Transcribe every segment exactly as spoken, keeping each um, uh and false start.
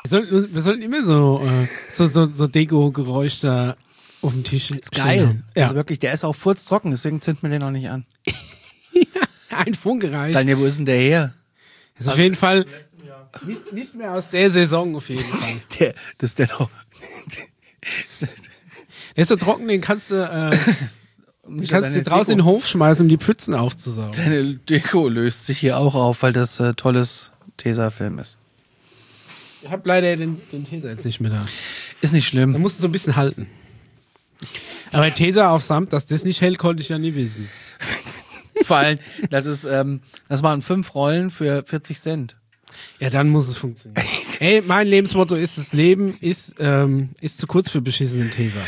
Wir sollten, wir sollten immer so, äh, so, so, so Deko-Geräusch da auf dem Tisch. Ist geil. Haben. Ja. Also wirklich, der ist auch furztrocken, deswegen zünden wir den noch nicht an. Ja, ein Funke reicht. Daniel, wo ist denn der her? Das ist auf jeden Fall nicht, nicht mehr aus der Saison, auf jeden Fall. Der, das ist der noch. Der ist so trocken, den kannst du, äh, den kannst du draußen in den Hof schmeißen, um die Pfützen aufzusaugen. Deine Deko löst sich hier auch auf, weil das äh, tolles Tesa-Film ist. Ich hab leider den, den Tesa jetzt nicht mehr da. Ist nicht Da schlimm. musst du so ein bisschen halten. Aber Tesa auf Samt, dass das nicht hält, konnte ich ja nie wissen. Vor allem, das ist, ähm, das waren fünf Rollen für vierzig Cent. Ja, dann muss es funktionieren. Ey, mein Lebensmotto ist, das Leben ist, ähm, ist zu kurz für beschissenen Tesa.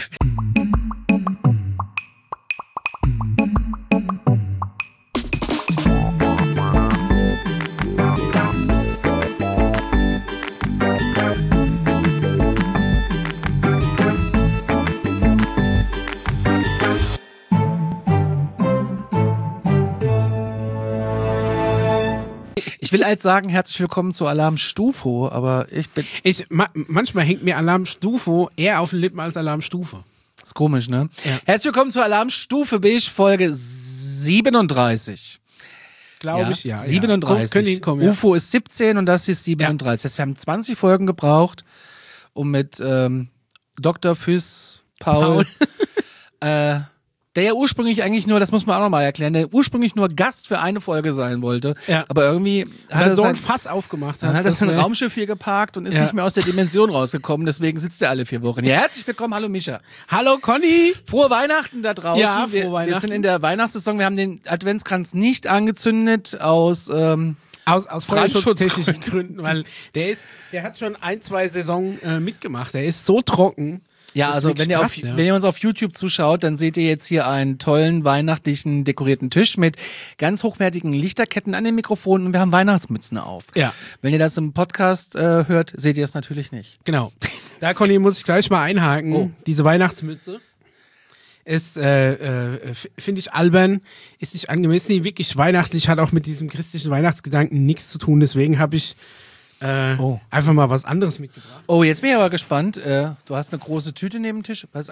Ich will halt sagen, herzlich willkommen zu Alarm Stufo, aber ich bin. Ich, ma manchmal hängt mir Alarm Stufo eher auf den Lippen als Alarm Stufe. Ist komisch, ne? Ja. Herzlich willkommen zu Alarm Stufe Beige, Folge siebenunddreißig. Glaube Ja, ich, ja. siebenunddreißig. Ja. Können hinkommen, ja. U F O ist siebzehn und das ist siebenunddreißig. Das heißt, wir haben zwanzig Folgen gebraucht, um mit ähm, Doktor Füß Paul, äh, der ja ursprünglich eigentlich nur, das muss man auch nochmal erklären, der ursprünglich nur Gast für eine Folge sein wollte. Ja. Aber irgendwie hat er er so ein sein, Fass aufgemacht. dann hat er das sein wär- Raumschiff hier geparkt und ist Ja. nicht mehr aus der Dimension rausgekommen. Deswegen sitzt er alle vier Wochen. Ja, herzlich willkommen. Hallo Mischa. Hallo Conny! Frohe Weihnachten da draußen. Ja, frohe wir, wir Weihnachten. sind in der Weihnachtssaison. Wir haben den Adventskranz nicht angezündet aus ähm, Aus, aus Brandschutzgründen. feuerschutztechnischen Gründen, weil der ist, der hat schon ein, zwei Saison äh, mitgemacht. Der ist so trocken. Ja, Das ist also wirklich wenn ihr, krass, auf, ja. wenn ihr uns auf YouTube zuschaut, dann seht ihr jetzt hier einen tollen weihnachtlichen dekorierten Tisch mit ganz hochwertigen Lichterketten an den Mikrofonen und wir haben Weihnachtsmützen auf. Ja. Wenn ihr das im Podcast äh, hört, seht ihr es natürlich nicht. Genau. Da, Conny, muss ich gleich mal einhaken. Oh. Diese Weihnachtsmütze ist, äh, äh, f- finde ich albern, ist nicht angemessen, die wirklich weihnachtlich, hat auch mit diesem christlichen Weihnachtsgedanken nichts zu tun. Deswegen habe ich äh, Oh. einfach mal was anderes mitgebracht. Oh, jetzt bin ich aber gespannt. Äh, du hast eine große Tüte neben dem Tisch. Was?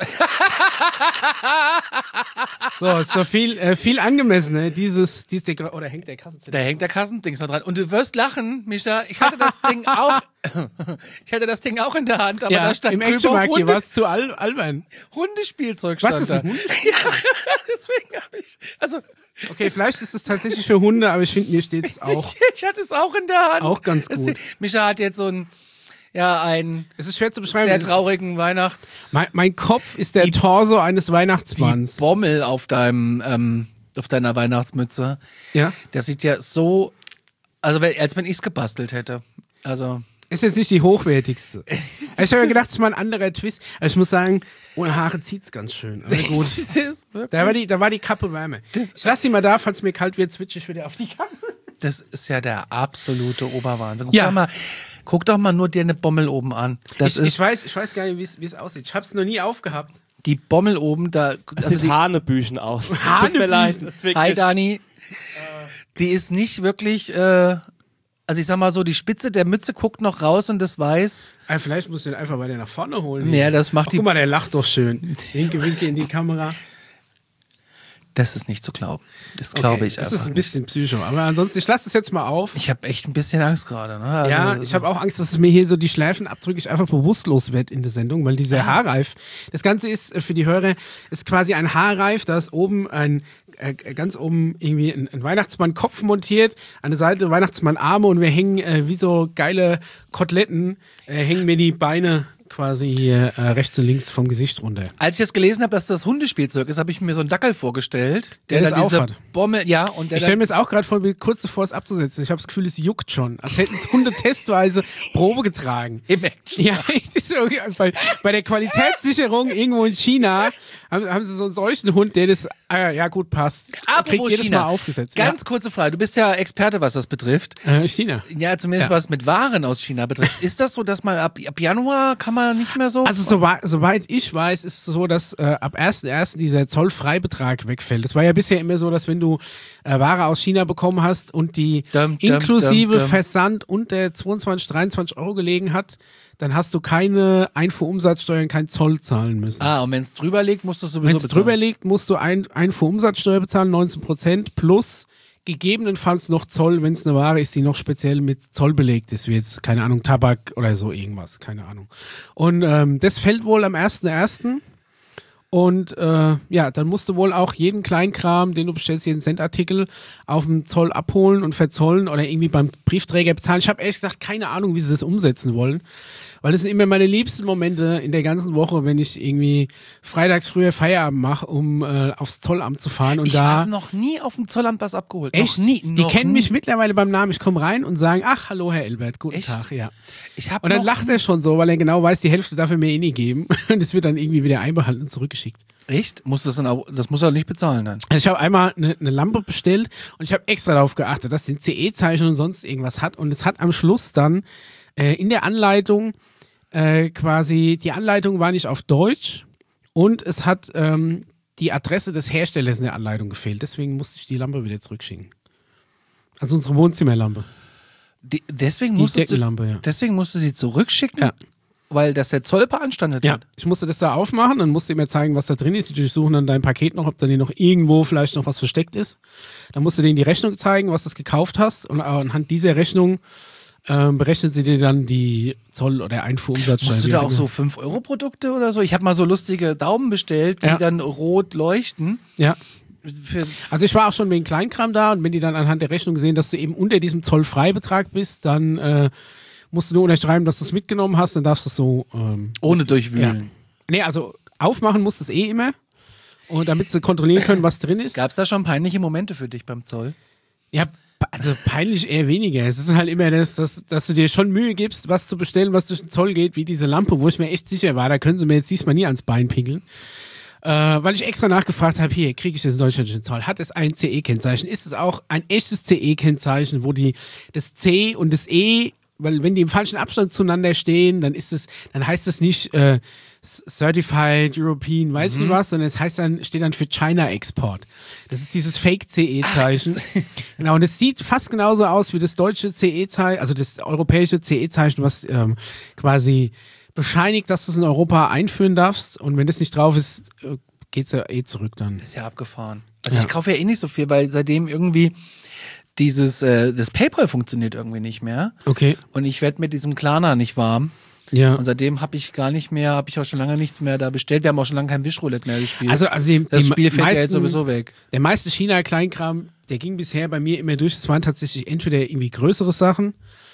So, ist so viel, äh, viel angemessener, dieses, dieses Dekor oder hängt der Kassenzettel? Da hängt der Kassendings noch dran. Und du wirst lachen, Mischa. Ich hatte das Ding auch. Ich hatte das Ding auch in der Hand, aber Ja, da stand im drüber Actionmarkt hier Hunde, war es zu al albern. Hundespielzeug. Was Stand ist da. ein Hundespielzeug? Ja, deswegen habe ich. Also, Okay, vielleicht ist es tatsächlich für Hunde, aber ich finde, mir steht es auch. ich, ich hatte es auch in der Hand. Auch ganz Es- gut. Mischa hat jetzt so einen, ja, einen Es ist schwer zu sehr beschreiben. traurigen Weihnachts. Mein, mein Kopf ist der Die- Torso eines Die Weihnachtsmanns. Bommel auf deinem, ähm, auf deiner Weihnachtsmütze. Ja. Das sieht ja so, also wenn- als wenn ich es gebastelt hätte. Also. Ist jetzt nicht die hochwertigste. Ich habe mir gedacht, es ist mal ein anderer Twist. Aber ich muss sagen, ohne Haare zieht's ganz schön. Aber gut. Das ist wirklich- Da war die, da war die Kappe wärmer. Das- Ich lasse sie mal da, falls mir kalt wird, switche ich wieder auf die Kappe. Das ist ja der absolute Oberwahnsinn. Guck, Ja. doch, mal, guck doch mal nur dir eine Bommel oben an. Das Ich, ist ich, weiß, ich weiß gar nicht, wie es- wie es aussieht. Ich habe es noch nie aufgehabt. die Bommel oben da. Das Also sieht die, Hanebüchen aus. Tut mir leid. Das ist wirklich- hi Dani. Die ist nicht wirklich, äh, also ich sag mal so, die Spitze der Mütze guckt noch raus und das weiß. Ah, vielleicht muss ich den einfach weiter nach vorne holen. Ja, das macht Ach, die- Guck mal, der lacht doch schön. Winke, winke in die Kamera. Das ist nicht zu glauben. Das glaube Okay, ich Das einfach. ist ein nicht. bisschen Psycho. Aber ansonsten, ich lasse es jetzt mal auf. Ich habe echt ein bisschen Angst gerade. Ne? Also, Ja, ich habe auch Angst, dass es mir hier so die Schleifen abdrücke, ich einfach bewusstlos werde in der Sendung, weil dieser Haarreif, das Ganze ist äh, für die Hörer, ist quasi ein Haarreif, da ist oben ein, äh, ganz oben irgendwie ein, ein Weihnachtsmann-Kopf montiert, an der Seite Weihnachtsmann-Arme und wir hängen äh, wie so geile Koteletten, äh, hängen mir die Beine quasi hier äh, rechts und links vom Gesicht runter. Als ich das gelesen habe, dass das Hundespielzeug ist, habe ich mir so einen Dackel vorgestellt, der, Der dann das diese aufhat. Bommel, ja, und der Ich stelle dann, mir das auch gerade vor, wie kurz davor es abzusetzen. Ich habe das Gefühl, es juckt schon. Als hätten es Hunde testweise Probe getragen. im Action. Ja, ich so, bei, bei der Qualitätssicherung irgendwo in China haben, haben sie so einen solchen Hund, der das, ah, ja gut, passt. Apropos Kriegt jedes China. Mal aufgesetzt. Ganz kurze Frage. Du bist ja Experte, was das betrifft. ja. äh, China. Ja, zumindest Ja. was mit Waren aus China betrifft. Ist das so, dass man ab, ab Januar kann mal nicht mehr so? Also soweit, soweit ich weiß, ist es so, dass äh, ab ersten ersten dieser Zollfreibetrag wegfällt. Das war ja bisher immer so, dass wenn du äh, Ware aus China bekommen hast und die dum, inklusive dum, dum. Versand unter zweiundzwanzig, dreiundzwanzig Euro gelegen hat, dann hast du keine Einfuhrumsatzsteuer und keinen Zoll zahlen müssen. Ah, und wenn es drüber liegt, musst du es sowieso Wenn es bezahlen. drüber liegt, musst du ein, Einfuhrumsatzsteuer bezahlen, neunzehn Prozent plus gegebenenfalls noch Zoll, wenn es eine Ware ist, die noch speziell mit Zoll belegt ist, wie jetzt, keine Ahnung, Tabak oder so irgendwas, keine Ahnung. Und ähm, das fällt wohl am ersten ersten Und äh, ja, dann musst du wohl auch jeden Kleinkram, den du bestellst, jeden Centartikel auf dem Zoll abholen und verzollen oder irgendwie beim Briefträger bezahlen. Ich habe ehrlich gesagt keine Ahnung, wie sie das umsetzen wollen. Weil das sind immer meine liebsten Momente in der ganzen Woche, wenn ich irgendwie freitags früher Feierabend mache, um äh, aufs Zollamt zu fahren. Und ich da habe noch nie auf dem Zollamt was abgeholt. echt? Noch nie. Die noch kennen nie. mich mittlerweile beim Namen. Ich komme rein und sagen, ach, hallo Herr Elbert, guten Echt? Tag. Ja. Ich hab Und dann noch lacht er schon so, weil er genau weiß, die Hälfte darf er mir eh nie geben. Und es wird dann irgendwie wieder einbehalten und zurückgeschickt. Echt? Muss das dann auch, das muss er nicht bezahlen dann? Also ich habe einmal eine, eine Lampe bestellt und ich habe extra darauf geachtet, dass sie ein C E-Zeichen und sonst irgendwas hat. Und es hat am Schluss dann äh, in der Anleitung äh, quasi, die Anleitung war nicht auf Deutsch und es hat ähm, die Adresse des Herstellers in der Anleitung gefehlt. Deswegen musste ich die Lampe wieder zurückschicken. Also unsere Wohnzimmerlampe. Die, deswegen, Die musstest du, Deckenlampe, ja. deswegen musst du sie zurückschicken, Ja. weil das der Zoll beanstandet Ja, hat. ich musste das da aufmachen, dann musste ich mir zeigen, was da drin ist. Die durchsuchen dann dein Paket noch, ob da noch irgendwo vielleicht noch was versteckt ist. Dann musst du denen die Rechnung zeigen, was du gekauft hast. Und anhand dieser Rechnung ähm, berechnet sie dir dann die Zoll- oder Einfuhrumsatzsteuer. Musst du wie da auch auch immer. so fünf Euro Produkte oder so? Ich habe mal so lustige Daumen bestellt, die Ja. dann rot leuchten. Ja. Für, Also ich war auch schon wegen Kleinkram da und wenn die dann anhand der Rechnung sehen, dass du eben unter diesem Zollfreibetrag bist, dann äh, musst du nur unterschreiben, dass du es mitgenommen hast, dann darfst du es so ähm, ohne Ja. durchwühlen. Nee, also aufmachen musst du es eh immer. Und damit sie kontrollieren können, was drin ist. Gab es da schon peinliche Momente für dich beim Zoll? Ja, also peinlich eher weniger. Es ist halt immer das, dass, dass du dir schon Mühe gibst, was zu bestellen, was durch den Zoll geht, wie diese Lampe, wo ich mir echt sicher war, da können sie mir jetzt diesmal nie ans Bein pinkeln. Äh, weil ich extra nachgefragt habe, hier, kriege ich das in Deutschland den Zoll? Hat es ein C E-Kennzeichen? Ist es auch ein echtes C E-Kennzeichen, wo die das C und das E, weil wenn die im falschen Abstand zueinander stehen, dann ist es, dann heißt es nicht äh, Certified European, weiß ich nicht was, sondern es heißt dann, steht dann für China Export. Das ist dieses Fake-C E-Zeichen. Genau, und es sieht fast genauso aus wie das deutsche C E-Zeichen, also das europäische C E-Zeichen, was ähm, quasi bescheinigt, dass du es in Europa einführen darfst. Und wenn das nicht drauf ist, äh, geht's ja eh zurück dann. Ist ja abgefahren. Also Ja. ich kaufe ja eh nicht so viel, weil seitdem irgendwie dieses, äh, das PayPal funktioniert irgendwie nicht mehr. Okay. Und ich werde mit diesem Klarna nicht warm. Ja. Und seitdem habe ich gar nicht mehr, habe ich auch schon lange nichts mehr da bestellt. Wir haben auch schon lange kein Wischroulette mehr gespielt. Also, also die, das die Spiel fällt meisten, ja jetzt sowieso weg. Der meiste China-Kleinkram, der ging bisher bei mir immer durch. Es waren tatsächlich entweder irgendwie größere Sachen,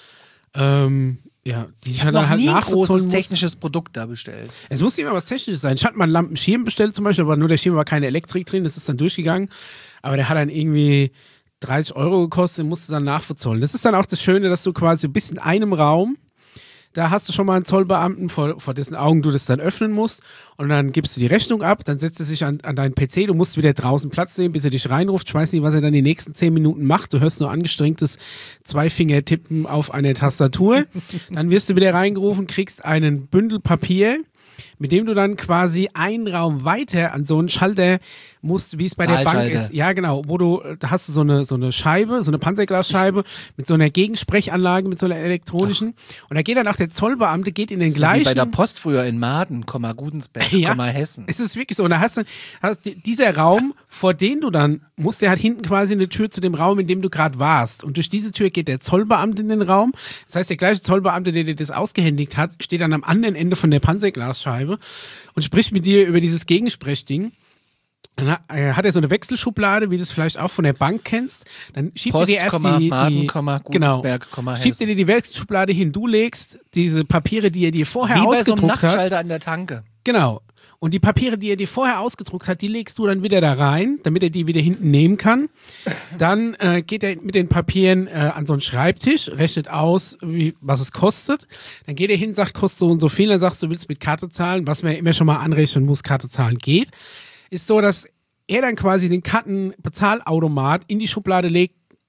ähm, ja, die ich, Ich habe dann noch halt nie ein nachbezahlen großes muss. technisches Produkt da bestellt. Es muss immer was Technisches sein. Ich hatte mal einen Lampenschirm bestellt zum Beispiel, aber nur der Schirm war keine Elektrik drin, das ist dann durchgegangen. Aber der hat dann irgendwie dreißig Euro gekostet, den musst du dann nachverzollen. Das ist dann auch das Schöne, dass du quasi bist in einem Raum, da hast du schon mal einen Zollbeamten, vor, vor dessen Augen du das dann öffnen musst und dann gibst du die Rechnung ab, dann setzt er sich an, an deinen P C, du musst wieder draußen Platz nehmen, bis er dich reinruft. Ich weiß nicht, was er dann die nächsten zehn Minuten macht. Du hörst nur angestrengtes Zweifingertippen auf einer Tastatur. Dann wirst du wieder reingerufen, kriegst einen Bündel Papier, mit dem du dann quasi einen Raum weiter an so einen Schalter musst, wie es bei der Bank Zahlschalter. ist. Ja, genau, wo du, da hast du so eine, so eine Scheibe, so eine Panzerglasscheibe mit so einer Gegensprechanlage, mit so einer elektronischen. Und da geht dann auch der Zollbeamte, geht in den Das ist ja wie gleichen. bei der Post früher in Maden, Komma Gudensberg, Ja. Komma Hessen. Es ist wirklich so. Und da hast du, hast die- dieser Raum, vor dem du dann musst, der hat hinten quasi eine Tür zu dem Raum, in dem du gerade warst. Und durch diese Tür geht der Zollbeamte in den Raum. Das heißt, der gleiche Zollbeamte, der dir das ausgehändigt hat, steht dann am anderen Ende von der Panzerglasscheibe und spricht mit dir über dieses Gegensprechding. Dann hat, äh, hat er so eine Wechselschublade, wie du es vielleicht auch von der Bank kennst. Dann schiebt er Post, dir erst Komma, die, Maden, die Komma, genau, Gudensberg, Komma, schiebt er dir die Wechselschublade hin. Du legst diese Papiere, die er dir vorher Wie bei so einem ausgedruckt hat. Nachtschalter an der Tanke. Genau. Und die Papiere, die er dir vorher ausgedruckt hat, die legst du dann wieder da rein, damit er die wieder hinten nehmen kann. Dann äh, geht er mit den Papieren äh, an so einen Schreibtisch, rechnet aus, wie, was es kostet. Dann geht er hin, sagt, kostet so und so viel. Dann sagst du, du willst mit Karte zahlen, was man ja immer schon mal anrechnen muss, Karte zahlen geht. Ist so, dass er dann quasi den Kartenbezahlautomat in die Schublade legt,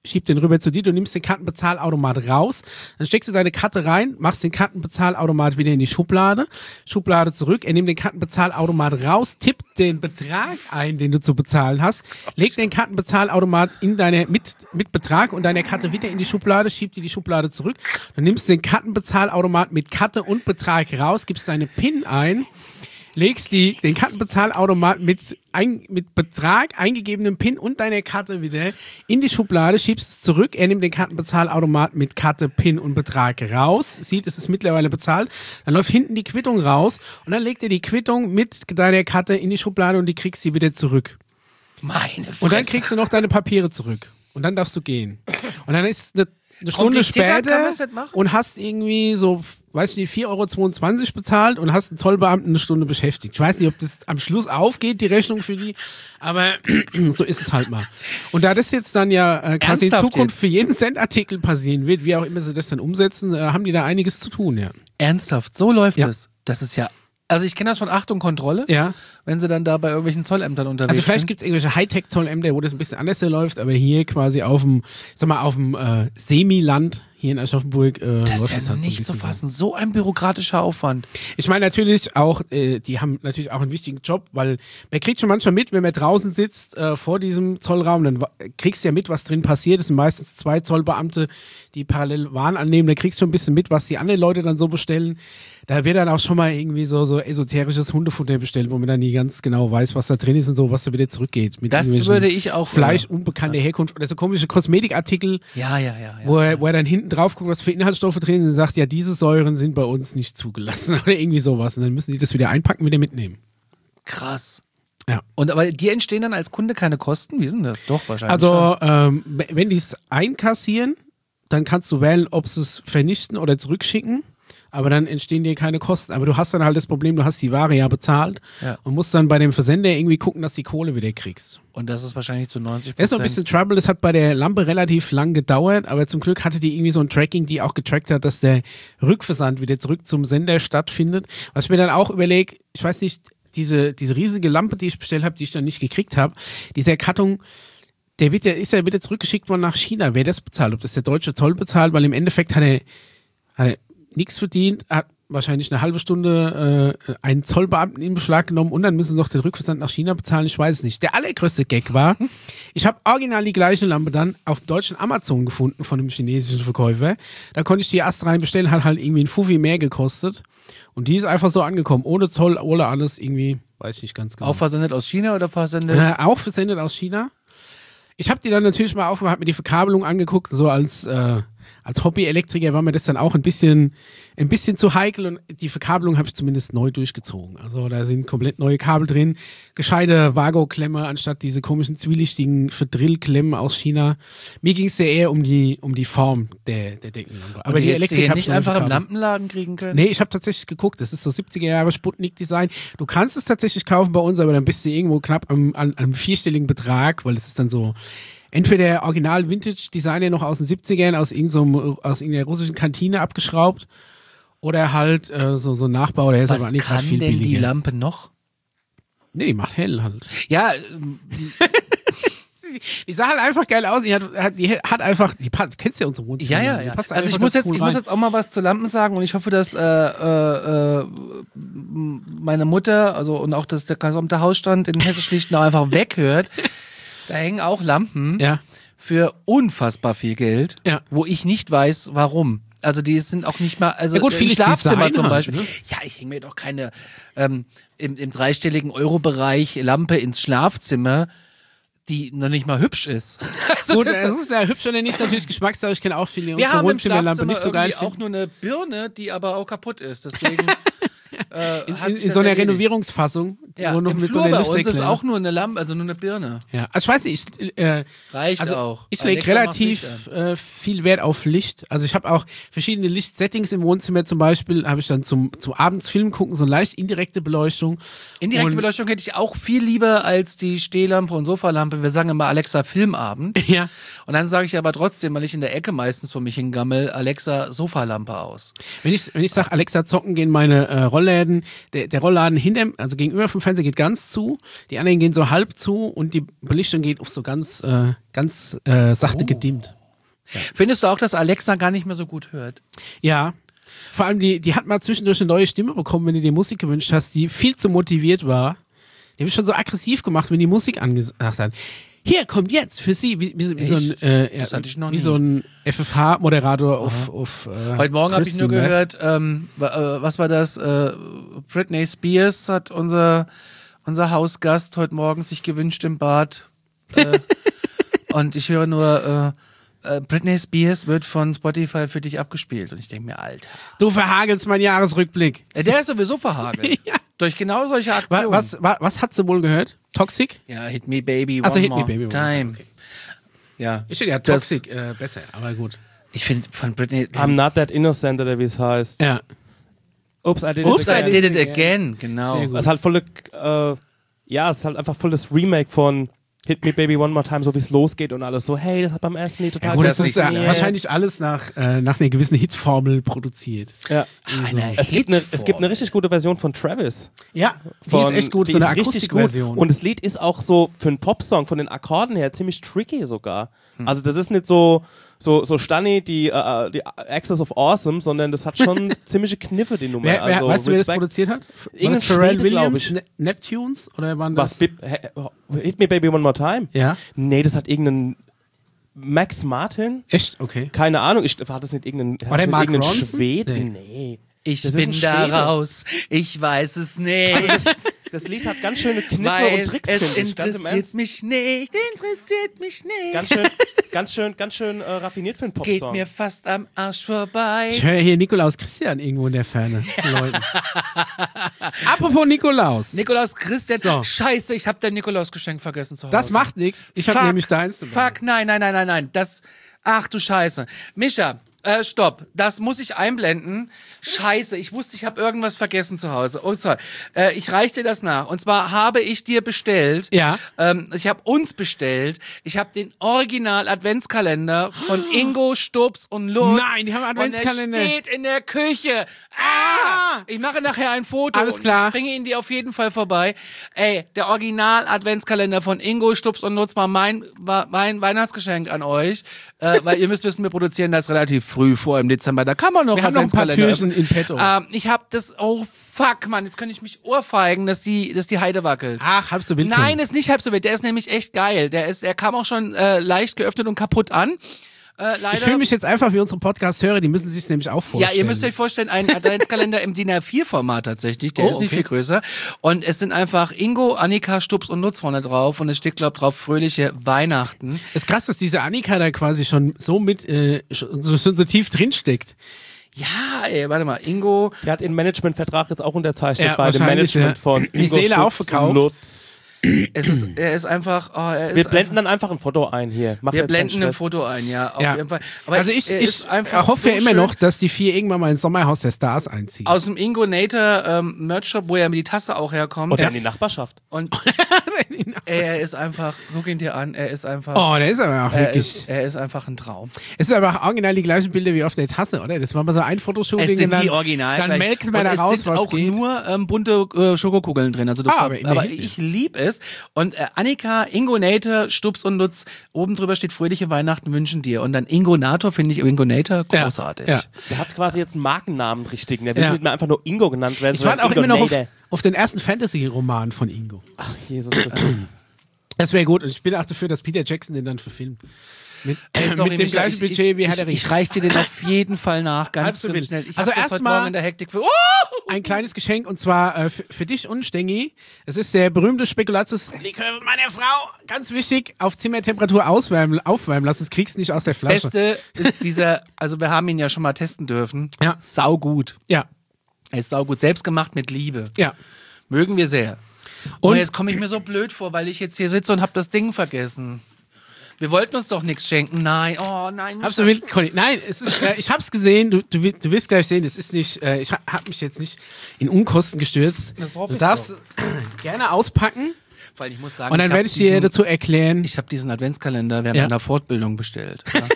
schiebt den rüber zu dir, du nimmst den Kartenbezahlautomat raus, dann steckst du deine Karte rein, machst den Kartenbezahlautomat wieder in die Schublade, Schublade zurück, er nimmt den Kartenbezahlautomat raus, tippt den Betrag ein, den du zu bezahlen hast, legt den Kartenbezahlautomat in deine, mit, mit Betrag und deine Karte wieder in die Schublade, schiebt dir die Schublade zurück, dann nimmst du den Kartenbezahlautomat mit Karte und Betrag raus, gibst deine PIN ein, legst die, den Kartenbezahlautomat mit, ein, mit Betrag, eingegebenem PIN und deiner Karte wieder in die Schublade, schiebst es zurück, er nimmt den Kartenbezahlautomat mit Karte, PIN und Betrag raus, sieht, es ist mittlerweile bezahlt, dann läuft hinten die Quittung raus und dann legt er die Quittung mit deiner Karte in die Schublade und die kriegst sie wieder zurück. Meine Fresse. Und dann kriegst du noch deine Papiere zurück. Und dann darfst du gehen. Und dann ist eine, eine Stunde später und hast irgendwie so, weiß ich nicht, vier Euro zweiundzwanzig bezahlt und hast einen Zollbeamten eine Stunde beschäftigt. Ich weiß nicht, ob das am Schluss aufgeht, die Rechnung für die, aber so ist es halt mal. Und da das jetzt dann ja äh, quasi Ernsthaft in Zukunft jetzt? für jeden Cent-Artikel passieren wird, wie auch immer sie das dann umsetzen, äh, haben die da einiges zu tun, ja. Ernsthaft, so läuft Ja. das. Das ist ja, also ich kenne das von Achtung Kontrolle, Ja. wenn sie dann da bei irgendwelchen Zollämtern unterwegs Also vielleicht sind. gibt es irgendwelche Hightech-Zollämter, wo das ein bisschen anders läuft, aber hier quasi auf dem, sag mal, auf dem äh, Semiland hier in Aschaffenburg äh, Das läuft ist das ja halt so ein nicht zu bisschen so. fassen. So ein bürokratischer Aufwand. Ich meine natürlich auch, äh, die haben natürlich auch einen wichtigen Job, weil man kriegt schon manchmal mit, wenn man draußen sitzt äh, vor diesem Zollraum, dann wa- kriegst du ja mit, was drin passiert. Es sind meistens zwei Zollbeamte, die parallel Waren annehmen. Da kriegst du schon ein bisschen mit, was die anderen Leute dann so bestellen. Da wird dann auch schon mal irgendwie so, so esoterisches Hundefutter bestellt, wo man dann nie ganz genau weiß, was da drin ist und so, was da wieder zurückgeht. Mit Das irgendwelchen würde ich auch, Fleisch äh, unbekannter Herkunft oder so komische Kosmetikartikel, Ja, ja, ja. ja. wo, er, wo er dann hinten drauf guckt, was für Inhaltsstoffe drin sind und sagt, ja, diese Säuren sind bei uns nicht zugelassen oder irgendwie sowas. Und dann müssen die das wieder einpacken und wieder mitnehmen. Krass. Ja. Und aber die entstehen dann als Kunde keine Kosten? Wie sind das? Doch, wahrscheinlich. Also, ähm, w- wenn die es einkassieren, dann kannst du wählen, ob sie es vernichten oder zurückschicken. Aber dann entstehen dir keine Kosten. Aber du hast dann halt das Problem, du hast die Ware ja bezahlt Ja. und musst dann bei dem Versender irgendwie gucken, dass du die Kohle wieder kriegst. Und das ist wahrscheinlich zu neunzig Das ist so ein Prozent. bisschen Trouble, das hat bei der Lampe relativ lang gedauert, aber zum Glück hatte die irgendwie so ein Tracking, die auch getrackt hat, dass der Rückversand wieder zurück zum Sender stattfindet. Was ich mir dann auch überlege, ich weiß nicht, diese, diese riesige Lampe, die ich bestellt habe, die ich dann nicht gekriegt habe, dieser Karton, der wird ja, ist ja wieder zurückgeschickt worden nach China. Wer das bezahlt? Ob das der deutsche Zoll bezahlt? Weil im Endeffekt hat er, hat er nichts verdient, hat wahrscheinlich eine halbe Stunde äh, einen Zollbeamten in Beschlag genommen und dann müssen sie noch den Rückversand nach China bezahlen. Ich weiß es nicht. Der allergrößte Gag war, ich habe original die gleiche Lampe dann auf dem deutschen Amazon gefunden von einem chinesischen Verkäufer. Da konnte ich die erst rein bestellen, hat halt irgendwie ein Fuffi mehr gekostet. Und die ist einfach so angekommen, ohne Zoll, ohne alles irgendwie, weiß ich nicht ganz genau. Auch versendet aus China oder versendet? Äh, auch versendet aus China. Ich habe die dann natürlich mal aufgemacht, hab mir die Verkabelung angeguckt, so als, äh, als Hobby-Elektriker war mir das dann auch ein bisschen, ein bisschen zu heikel und die Verkabelung habe ich zumindest neu durchgezogen. Also da sind komplett neue Kabel drin, gescheite Vago-Klemme anstatt diese komischen zwielichtigen Verdrillklemmen aus China. Mir ging es ja eher um die, um die Form der, der Deckenlampe. Aber die hättest du hier hab nicht ich neu einfach im verkabelt. Lampenladen kriegen können? Nee, ich habe tatsächlich geguckt. Das ist so siebziger Jahre Sputnik-Design. Du kannst es tatsächlich kaufen bei uns, aber dann bist du irgendwo knapp am, an, an einem vierstelligen Betrag, weil es ist dann so entweder der Original-Vintage-Designer noch aus den siebzigern, aus, irgend so, aus irgendeiner russischen Kantine abgeschraubt oder halt äh, so, so ein Nachbau, der ist aber Was nicht grad kann viel denn die billiger. Lampe noch? Nee, die macht hell halt. Ja, ähm, Die sah halt einfach geil aus. Die hat, hat, die hat einfach, die passt, du kennst ja unsere Wohnzimmer. ja, ja, Die ja. passt Also ich einfach muss, ganz jetzt, cool ich muss rein. jetzt auch mal was zu Lampen sagen und ich hoffe, dass äh, äh, äh, meine Mutter, also und auch das, der gesamte Hausstand in Hessisch-Lichtenau einfach weghört. Da hängen auch Lampen Ja. für unfassbar viel Geld, Ja. wo ich nicht weiß, warum. Also die sind auch nicht mal, also Ja gut, im vieles Schlafzimmer Design zum halt, Beispiel. ne? Ja, ich hänge mir doch keine ähm, im, im dreistelligen Euro-Bereich Lampe ins Schlafzimmer, die noch nicht mal hübsch ist. Also Gut, das- das ist ja hübsch und nicht natürlich Geschmackssache. Ich kenne auch viele, die wir unsere haben im Wohnzimmerlampe Schlafzimmer nicht so geil irgendwie auch finden. nur eine Birne, die aber auch kaputt ist. Deswegen äh, In, hat in, sich in das so einer erledigt. Renovierungsfassung, Ja, wo noch im mit Flur so einer bei uns ist Lichterklemme. auch nur eine Lampe, also nur eine Birne. Ja, also ich weiß nicht, ich, äh, Reicht also auch. ich lege Alexa macht relativ Licht äh, viel Wert auf Licht. Also ich habe auch verschiedene Lichtsettings im Wohnzimmer zum Beispiel, habe ich dann zum, zum abends Film gucken, so leicht indirekte Beleuchtung. Indirekte Und- Beleuchtung hätte ich auch viel lieber als die Stehlampe und Sofalampe. Wir sagen immer Alexa Filmabend. Ja. Und dann sage ich aber trotzdem, weil ich in der Ecke meistens vor mich hingammel, Alexa Sofalampe aus. Wenn ich, wenn ich sage, Alexa zocken, gehen meine äh, Rollläden, der, der Rollladen hinter, also gegenüber vom Fernseher geht ganz zu, die anderen gehen so halb zu und die Belichtung geht auf so ganz, äh, ganz äh, sachte Oh. gedimmt. Findest du auch, dass Alexa gar nicht mehr so gut hört? Ja. Vor allem, die, die hat mal zwischendurch eine neue Stimme bekommen, wenn du dir Musik gewünscht hast, die viel zu motiviert war. Die habe ich schon so aggressiv gemacht, wenn die Musik angesagt hat. Hier, kommt jetzt für Sie, wie, wie, wie so ein, Echt? äh, Das hatte ich noch wie nie. so ein F F H-Moderator auf, auf äh, Heute Morgen habe ich nur Kristen, ne? gehört, ähm, wa- äh, was war das? Äh, Britney Spears hat unser, unser Hausgast heute Morgen sich gewünscht im Bad. Äh, und ich höre nur, äh, äh, Britney Spears wird von Spotify für dich abgespielt. Und ich denke mir, Alter. Du verhagelst meinen Jahresrückblick. Äh, der ist sowieso verhagelt. Ja. Durch genau solche Wa- Aktionen. Was, wa- was hat sie wohl gehört? Toxic? Ja, Hit Me Baby, Ach so, one Hit Me more Baby, one more time. okay. Ja. Ich finde ja Das- Toxic äh, besser, aber gut. Ich finde von Britney... I'm not that innocent, oder wie es heißt. Ja. Oops, I did Oops, it I again. I did it again, genau. Sehr gut. Es ist halt voll, äh, ja, es ist halt einfach voll das Remake von Hit Me Baby One More Time, so wie es losgeht und alles so, hey, das hat beim ersten Lied total Ja, gut, das das ist nicht ja so. wahrscheinlich alles nach, äh, nach einer gewissen Hitformel produziert. Ja. Eine Es gibt, eine, es Hitform. gibt eine richtig gute Version von Travis. Ja, die Von, ist echt gut, die so eine ist richtig gut. Akustikversion. Und das Lied ist auch so für einen Popsong von den Akkorden her ziemlich tricky sogar. Hm. Also das ist nicht so so so Stanni die äh, die Access of Awesome, sondern das hat schon ziemliche Kniffe die Nummer. Wer, wer, also weißt du, wer das Respekt. produziert hat? War Irgendein das Pharrell Schwede, glaub Williams, ich. Ne Neptunes? Oder waren das? Was Bip, Hit Me Baby One More Time? Ja. Nee, das hat irgendein Max Martin? Echt? Okay. Keine Ahnung, ich war das nicht irgendein, War hat der das Mark nicht irgendein Ronson? Schwede? Nee. Nee. Ich Das ist bin ein da Schwede. raus, ich weiß es nicht. Das Lied hat ganz schöne Kniffe Weil und Tricks, es finde ich. Ganz im interessiert Ernst. mich nicht, interessiert mich nicht. Ganz schön, ganz schön, ganz schön äh, raffiniert für einen Geht Popsong. mir fast am Arsch vorbei. Ich höre hier Nikolaus Christian irgendwo in der Ferne. Leute. Apropos Nikolaus. Nikolaus Christian, So. scheiße, ich habe dein Nikolausgeschenk vergessen zu Hause. Das macht nichts. Ich habe Fuck, nämlich deins dabei. Fuck, nein, nein, nein, nein, nein. Das, ach du Scheiße. Mischa, äh, stopp. Das muss ich einblenden. Scheiße, ich wusste, ich habe irgendwas vergessen zu Hause. Und zwar, äh, ich reiche dir das nach. Und zwar habe ich dir bestellt. Ja. Ähm, ich habe uns bestellt. Ich habe den Original-Adventskalender von Ingo, Stubbs und Lutz. Nein, die haben einen Adventskalender. Und der steht in der Küche. Ah! Ich mache nachher ein Foto. Alles und klar. Ich bringe ihn dir auf jeden Fall vorbei. Ey, der Original-Adventskalender von Ingo, Stubbs und Lutz war mein, war mein Weihnachtsgeschenk an euch. Äh, weil ihr müsst wissen, wir produzieren das relativ früh vor im Dezember. Da kann man noch Wir haben noch ein paar Adventskalender Türchen in petto. ähm, ich hab das, oh fuck, Mann, jetzt könnte ich mich ohrfeigen, dass die, dass die Heide wackelt. Ach, habst du wild Nein, ist nicht halb so wild, der ist nämlich echt geil. Der ist, der kam auch schon äh, leicht geöffnet und kaputt an. Äh, leider. Ich fühle mich jetzt einfach wie unsere Podcast-Hörer, die müssen sich nämlich auch Ja, vorstellen. ihr müsst euch vorstellen, ein Adventskalender im D I N A vier Format tatsächlich. Der Oh, ist nicht okay. viel größer. Und es sind einfach Ingo, Annika, Stubbs und Lutz vorne drauf. Und es steht, glaub drauf, fröhliche Weihnachten. Es ist krass, dass diese Annika da quasi schon so mit, äh, schon, so, schon so tief drinsteckt. Ja, ey, warte mal, Ingo. Der hat den Managementvertrag jetzt auch unterzeichnet Ja, bei dem wahrscheinlich, Management ja. von Die Ingo Seele Stutz auch verkauft. und Lutz. Es ist, er ist einfach, oh, er ist Wir einfach, blenden dann einfach ein Foto ein hier. Mach wir jetzt keinen blenden ein Stress. Foto ein, ja, auf Ja. jeden Fall. Aber Also ich, er ich ist einfach hoffe ja so immer schön. noch, dass die vier irgendwann mal ins Sommerhaus der Stars einziehen. Aus dem Ingo Nater ähm, Merch-Shop, wo ja die Tasse auch herkommt. Oder in die Nachbarschaft. Und er ist einfach, guck ihn dir an, er ist einfach, Oh, der ist aber auch er, wirklich. ist, er ist einfach ein Traum. Es sind aber auch original die gleichen Bilder wie auf der Tasse, oder? Das war mal so ein Fotoshooting. Es sind und dann, die Original. Dann melkt man da und raus, es sind was auch geht. nur ähm, bunte äh, Schokokugeln drin. Also du Ah, ver- aber aber immerhin. ich lieb es. Und äh, Annika, Ingo Nater, Stubbs und Lutz, oben drüber steht fröhliche Weihnachten wünschen dir. Und dann Ingo Nator finde ich Ingo Nator großartig. Ja. Der hat quasi jetzt einen Markennamen richtigen. Der will Ja. nicht mehr einfach nur Ingo genannt werden, Ich warte auch sondern immer noch Ingo auf, Nader. auf den ersten Fantasy-Roman von Ingo. Ach, Jesus Christus. Das wäre gut. Und ich bin auch dafür, dass Peter Jackson den dann verfilmt. Mit, Ey, sorry, mit dem Micha, gleichen ich, Budget ich, wie Herr ich, der ich Ringe. reich dir den auf jeden Fall nach, ganz, Halb so ganz wild. schnell. Ich Also hab das heute erstmal- Morgen in der Hektik für. Oh! Ein kleines Geschenk und zwar äh, für, für dich und Stengi. Es ist der berühmte Spekulatius-Likör meiner Frau. Ganz wichtig, auf Zimmertemperatur auswärmen, aufwärmen lassen. Das kriegst du nicht aus der Flasche. Beste ist dieser, also wir haben ihn ja schon mal testen dürfen. Ja. Saugut. Ja, Er ist saugut. Selbst gemacht mit Liebe. ja. Mögen wir sehr. Und- Und jetzt komme ich mir so blöd vor, weil ich jetzt hier sitze und habe das Ding vergessen. Wir wollten uns doch nichts schenken. Nein, oh nein. Habst du wild, Conny? Nein, es ist, äh, ich hab's gesehen. Du, du, wi- du wirst gleich sehen. Es ist nicht. Äh, ich ha- hab mich jetzt nicht in Unkosten gestürzt. Das hoffe du ich darfst doch. gerne auspacken Weil ich muss sagen, und dann hab werde ich dir diesen- dazu erklären, Ich habe diesen Adventskalender während Ja. einer Fortbildung bestellt. Ja.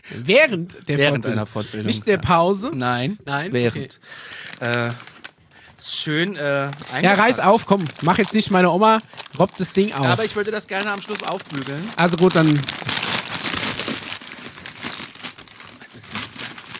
während der Während Fortbildung. einer Fortbildung, Nicht der ja. Pause. Nein, Nein, während. Äh, Schön äh, Ja, eingepackt. reiß auf, komm, mach jetzt nicht meine Oma, robbt das Ding auf. Aber ich würde das gerne am Schluss aufbügeln. Also gut, dann. Was ist denn?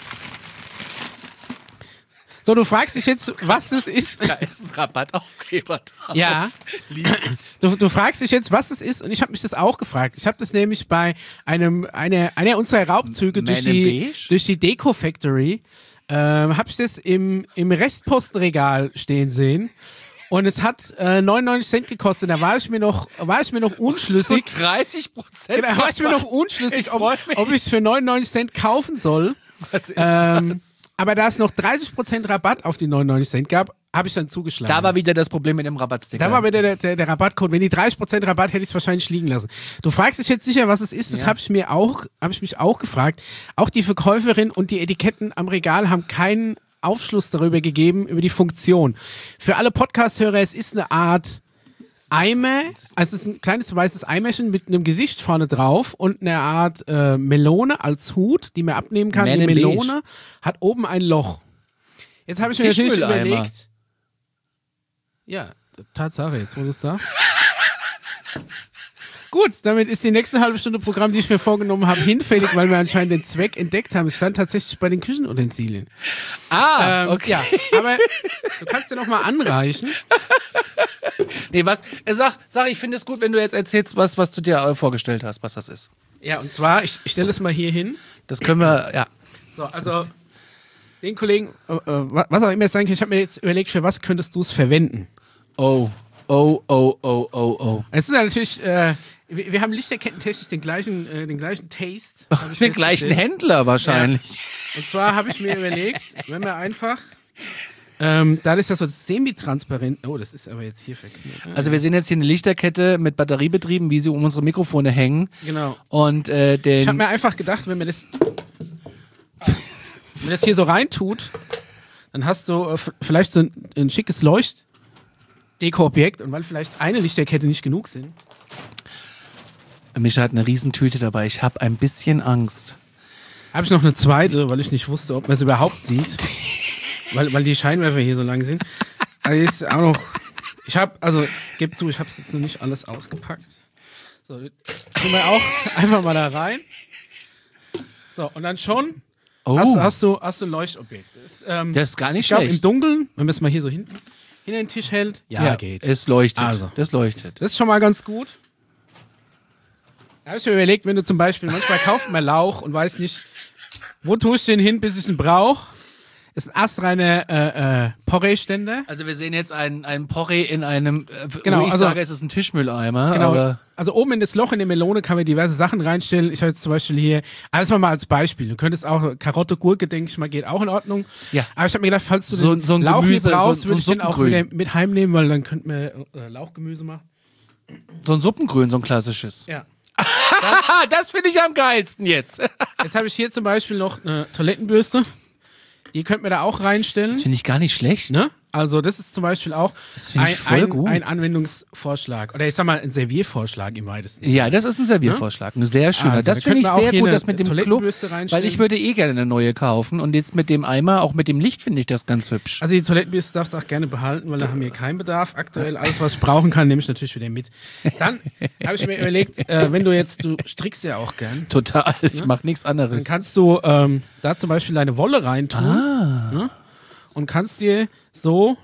So, du fragst dich jetzt, was das ist. Da ist ein Rabattaufkleber drauf. Ja. Lieb ich. Du, du fragst dich jetzt, was das ist, und ich habe mich das auch gefragt. Ich habe das nämlich bei einem einer einer unserer Raubzüge durch Man in die Beige? durch die Deko Factory ähm, habe ich das im im Restpostenregal stehen sehen. Und es hat äh, neunundneunzig Cent gekostet. Da war ich mir noch war ich mir noch unschlüssig. So dreißig Prozent. Da war ich mir noch unschlüssig, Ich ob, freu mich. ob ich es für neunundneunzig Cent kaufen soll. Was ist Ähm, das? aber da es noch dreißig Prozent Rabatt auf die neunundneunzig Cent gab, habe ich dann zugeschlagen. Da war wieder das Problem mit dem Rabattsticker. Da war wieder der, der, der Rabattcode. Wenn die dreißig Prozent Rabatt, hätte ich es wahrscheinlich liegen lassen. Du fragst dich jetzt sicher, was es ist. Das Ja. habe ich mir auch, habe ich mich auch gefragt. Auch die Verkäuferin und die Etiketten am Regal haben keinen Aufschluss darüber gegeben, über die Funktion. Für alle Podcast-Hörer, es ist eine Art Eimer, also es ist ein kleines weißes Eimerchen mit einem Gesicht vorne drauf und eine Art äh, Melone als Hut, die man abnehmen kann. Man Die in beige. Melone hat oben ein Loch. Jetzt habe ich mir natürlich Tischmülleimer. überlegt, ja, Tatsache, jetzt wo du es sagst. Gut, damit ist die nächste halbe Stunde Programm, die ich mir vorgenommen habe, hinfällig, weil wir anscheinend den Zweck entdeckt haben. Es stand tatsächlich bei den Küchenutensilien. Ah, Ähm, okay. Ja, aber du kannst dir noch mal anreichen. Nee, was? Äh, Sag, sag, ich finde es gut, wenn du jetzt erzählst, was, was du dir äh, vorgestellt hast, was das ist. Ja, und zwar, ich, ich stelle es mal hier hin. Das können wir, ja. So, also den Kollegen, äh, äh, was auch immer es sein kann, ich habe mir jetzt überlegt, für was könntest du es verwenden? Oh, oh, oh, oh, oh, oh. Es ist ja natürlich, äh, wir, wir haben lichterkettentechnisch den gleichen, äh, den gleichen Taste. hab ich Den gleichen festgestellt. Händler wahrscheinlich. Und zwar habe ich mir überlegt, wenn wir einfach, ähm, da ist ja so semi-transparent, oh, das ist aber jetzt hier verknüpft. Also wir sehen jetzt hier eine Lichterkette mit Batteriebetrieben, wie sie um unsere Mikrofone hängen. Genau. Und äh, Ich habe den... mir einfach gedacht, wenn man das, wenn man das hier so reintut, dann hast du äh, f- vielleicht so ein, ein schickes Leucht-Deko-Objekt, und weil vielleicht eine Lichterkette nicht genug sind. Mischa hat eine Riesentüte dabei. Ich habe ein bisschen Angst. Habe ich noch eine zweite, weil ich nicht wusste, ob man es überhaupt sieht. weil, weil die Scheinwerfer hier so lang sind. Also ist auch noch. Ich habe, also, ich gebe zu, ich habe es jetzt noch nicht alles ausgepackt. So, tun wir auch einfach mal da rein. So, und dann schon Oh, hast, hast, du, hast du ein Leuchtobjekt. Das, ähm, das ist gar nicht ich glaube, im schlecht. Dunkeln, wenn man es mal hier so hinten hinter den Tisch hält, ja, geht. Es leuchtet. Also. Das leuchtet. Das ist schon mal ganz gut. Da habe ich mir überlegt, wenn du zum Beispiel, manchmal kauft man Lauch und weiß nicht, wo tue ich den hin, bis ich ihn brauche. Ist ein astreiner äh, äh, Porree-Ständer. Also wir sehen jetzt einen, einen Porree in einem, äh, Genau, wo ich also- sage, es ist ein Tischmülleimer. Genau. Aber Also oben in das Loch in der Melone kann man diverse Sachen reinstellen. Ich habe jetzt zum Beispiel hier, einfach mal als Beispiel. Du könntest auch Karotte, Gurke, denke ich mal, geht auch in Ordnung. Ja. Aber ich habe mir gedacht, falls du So- den so ein Lauch Gemüse, nicht brauchst, so- so würde ich den auch Suppengrün. wieder mit heimnehmen, weil dann könnten wir äh, Lauchgemüse machen. so ein Suppengrün, so ein klassisches. Ja. Ah, das finde ich am geilsten jetzt. Jetzt habe ich hier zum Beispiel noch eine Toilettenbürste. Die könnten wir da auch reinstellen. Das finde ich gar nicht schlecht. Ne? Also das ist zum Beispiel auch finde ein, ich voll ein, gut. ein Anwendungsvorschlag. Oder ich sag mal, ein Serviervorschlag im weitesten. Ja, das ist ein Serviervorschlag. Ein sehr schöner. Also, das da finde ich könnten wir auch sehr hier gut, eine das mit dem Klo. Toilettenbürste Weil reinstellen. ich würde eh gerne eine neue kaufen. Und jetzt mit dem Eimer, auch mit dem Licht, finde ich das ganz hübsch. Also die Toilettenbürste darfst du auch gerne behalten, weil da haben wir keinen Bedarf. Aktuell alles, was ich brauchen kann, nehme ich natürlich wieder mit. Dann habe ich mir überlegt, äh, wenn du jetzt, du strickst ja auch gern, Total. Ich mache nichts dann anderes. kannst du ähm, da zum Beispiel deine Wolle reintun. Ah. Ne? Und kannst dir so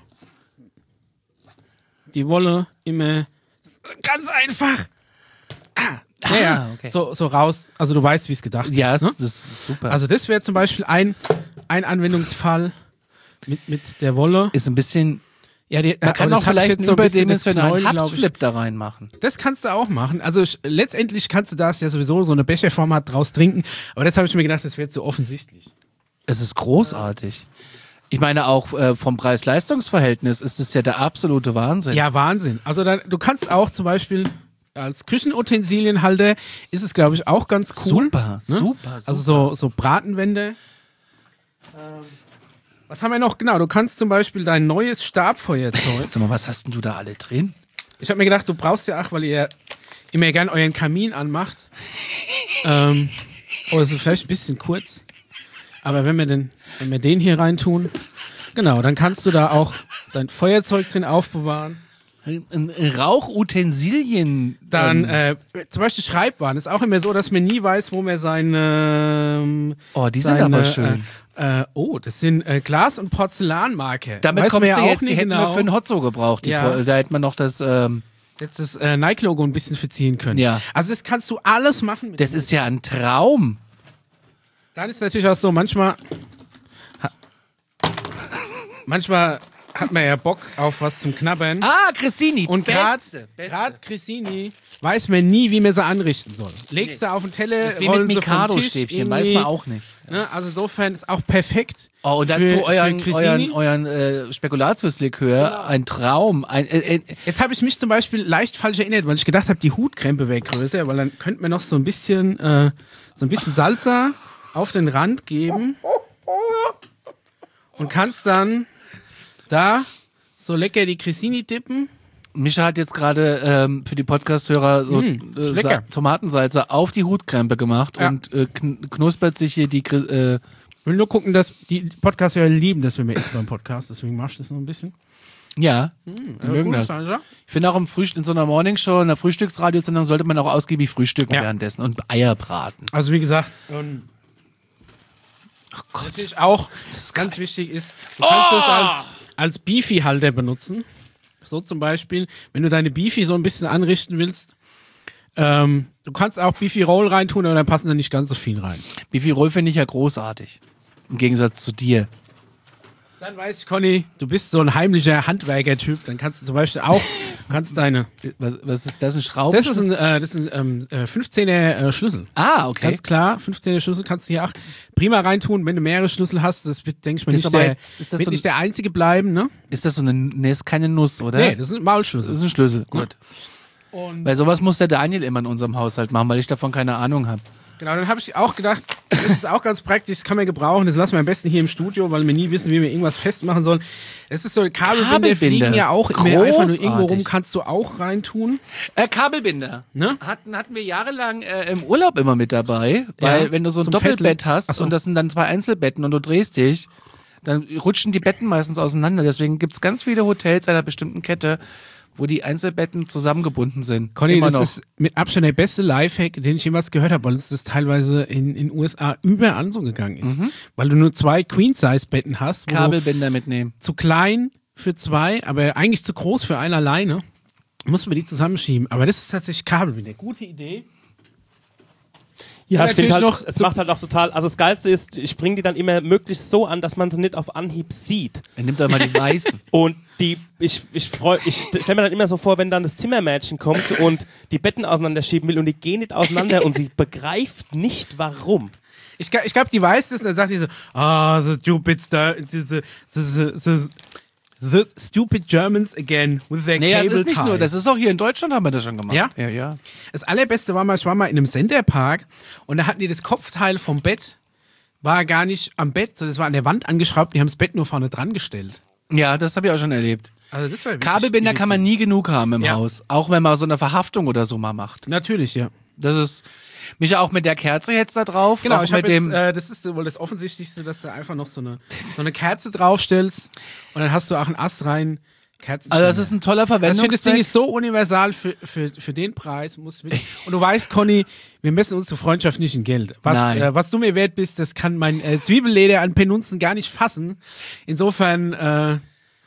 die Wolle immer ganz einfach ah, naja, okay. so, so raus. Also du weißt, wie es gedacht Ja, ist. Ne? das ist super. Also das wäre zum Beispiel ein, ein Anwendungsfall mit, mit der Wolle. ist ein bisschen. Ja, die, Man kann aber auch das hat vielleicht jetzt einen so ein bisschen das überdimensionalen Knäuel, glaub ich. Hubsflip da reinmachen. Das kannst du auch machen. Also sch- letztendlich kannst du das ja sowieso so eine Becherform hat draus trinken. Aber das habe ich mir gedacht, das wird so offensichtlich. Es ist großartig. Ich meine, auch äh, vom Preis-Leistungs-Verhältnis ist es ja der absolute Wahnsinn. Ja, Wahnsinn. Also dann, du kannst auch zum Beispiel als Küchenutensilienhalter ist es, glaube ich, auch ganz cool. Super, Ne? super, super. Also so, so Bratenwände. Ähm, was haben wir noch? Genau, du kannst zum Beispiel dein neues Stabfeuerzeug. Sag mal, was hast denn du da alle drin? Ich habe mir gedacht, du brauchst ja auch, weil ihr immer gern euren Kamin anmacht. ähm, oh, das ist vielleicht ein bisschen kurz. Aber wenn wir den, wenn wir den hier reintun, genau, dann kannst du da auch dein Feuerzeug drin aufbewahren. Ein Rauchutensilien. Dann ähm, äh, zum Beispiel Schreibwaren. Ist auch immer so, dass man nie weiß, wo man seine. Ähm, Oh, die seine, sind aber schön. Äh, äh, oh, das sind äh, Glas- und Porzellanmarke. Damit weiß kommst man du ja jetzt, auch die nicht hätten wir genau. für ein Hotzo gebraucht. Die Ja. Vor- da hätte man noch das, ähm, Jetzt das äh, Nike-Logo ein bisschen verziehen können. Ja. Also das kannst du alles machen. Mit das ist ja ein Traum. Dann ist natürlich auch so, manchmal. Ha, manchmal hat man ja Bock auf was zum Knabbern. Ah, Cressini, Und beste, gerade beste. Cressini weiß man nie, wie man sie anrichten soll. Legst du auf den Teller, Das ist wie rollen mit sie vom Mikado-Stäbchen, Tisch weiß irgendwie. man auch nicht. Ne? Also insofern ist auch perfekt. Oh, und für, dazu euren, für euren, Cressini. euren äh, Spekulatiuslikör, ein Traum. Ein, äh, äh, Jetzt habe ich mich zum Beispiel leicht falsch erinnert, weil ich gedacht habe, die Hutkrempe wäre größer, weil dann könnte man noch so ein bisschen, äh, so ein bisschen Salsa auf den Rand geben und kannst dann da so lecker die Cressini dippen. Micha hat jetzt gerade ähm, für die Podcast-Hörer so Mm, äh, lecker. Sa- Tomatensalze auf die Hutkrempe gemacht Ja. und äh, kn knuspert sich hier die. Kri- Äh, Ich will nur gucken, dass die Podcast-Hörer lieben, dass wir mehr essen beim Podcast, deswegen machst du das noch ein bisschen. ja, Ja, wir mögen gut, das. Salsa. Ich finde auch im Frühst in so einer Morningshow, in einer Frühstücksradiosendung sollte man auch ausgiebig frühstücken Ja. währenddessen und Eier braten. Also wie gesagt, ähm, Oh Gott. natürlich auch ganz wichtig ist, du kannst Oh! es als, als Beefy-Halter benutzen. So zum Beispiel, wenn du deine Beefy so ein bisschen anrichten willst, ähm, du kannst auch Beefy Roll reintun, aber dann passen da nicht ganz so viel rein. Beefy Roll finde ich ja großartig. Im Gegensatz zu dir. Dann weiß ich, Conny, du bist so ein heimlicher Handwerker-Typ, dann kannst du zum Beispiel auch, kannst deine, Was, was ist das? Ein Schraube? das ist ein, äh, das ist ein ähm, äh, fünfzehner äh, Schlüssel. ah, okay. Ganz klar, fünfzehner Schlüssel kannst du hier auch prima reintun, wenn du mehrere Schlüssel hast, das wird, denke ich mal, Das nicht, ist aber der, jetzt- ist das wird so ein- nicht der einzige bleiben, ne? Ist das so eine. Nee, ist keine Nuss, oder? Nee, das sind das Maulschlüssel. ist ein Schlüssel. Gut. Und Weil sowas muss der Daniel immer in unserem Haushalt machen, weil ich davon keine Ahnung habe. genau, dann habe ich auch gedacht, das ist auch ganz praktisch, das kann man gebrauchen, das lassen wir am besten hier im Studio, weil wir nie wissen, wie wir irgendwas festmachen sollen. Es ist so, Kabelbinder, Kabelbinder. fliegen ja auch immer einfach nur irgendwo rum, Großartig. kannst du auch reintun. Äh, Kabelbinder. Ne? Hatten, hatten wir jahrelang äh, im Urlaub immer mit dabei, weil Ja, wenn du so ein zum Doppelbett Fesseln. hast Ach so. und das sind dann zwei Einzelbetten und du drehst dich, dann rutschen die Betten meistens auseinander. Deswegen gibt es ganz viele Hotels einer bestimmten Kette, wo die Einzelbetten zusammengebunden sind. Conny, Immer das noch. ist mit Abstand der beste Lifehack, den ich jemals gehört habe, weil es das teilweise in den U S A überall so gegangen ist. Weil du nur zwei Queen-Size-Betten hast, wo Kabelbinder mitnehmen. du zu klein für zwei, aber eigentlich zu groß für einen alleine, muss man die zusammenschieben. Aber das ist tatsächlich Kabelbinder. Gute Idee. Ja, Und ich finde halt, natürlich noch es so- macht halt auch total, also das Geilste ist, ich bringe die dann immer möglichst so an, dass man sie nicht auf Anhieb sieht. Er nimmt doch mal die weißen. Und die, ich, ich freu, ich stelle mir dann immer so vor, wenn dann das Zimmermädchen kommt und die Betten auseinanderschieben will und die gehen nicht auseinander und sie begreift nicht, warum. Ich, gl- ich glaube, die weiß es und dann sagt die so, ah, the stupid, star, the, the, the, the, the stupid Germans again with their Nee, das cable ist nicht tie. nur, das ist auch hier in Deutschland haben wir das schon gemacht. Ja? Ja, ja. Das allerbeste war mal, ich war mal in einem Senderpark und da hatten die das Kopfteil vom Bett, war gar nicht am Bett, sondern es war an der Wand angeschraubt, die haben das Bett nur vorne dran gestellt. Ja, das habe ich auch schon erlebt. Also das war wirklich Kabelbinder kann man nie genug haben im Ja. Haus. Auch wenn man so eine Verhaftung oder so mal macht. Natürlich, ja. Das ist. Micha, auch mit der Kerze jetzt da drauf. Genau, auch ich mit habe jetzt, dem. äh, das ist wohl das Offensichtlichste, dass du einfach noch so eine, so eine Kerze draufstellst und dann hast du auch einen Ast rein. Kerzen. Also das ist ein toller Also ich finde, das Ding Verwendungszweck. ist so universal für, für, für den Preis. Muss mit. Und du weißt, Conny, wir messen unsere Freundschaft nicht in Geld. Was, Nein. äh, was du mir wert bist, das kann mein äh, Zwiebelleder an Penunzen gar nicht fassen. Insofern, äh,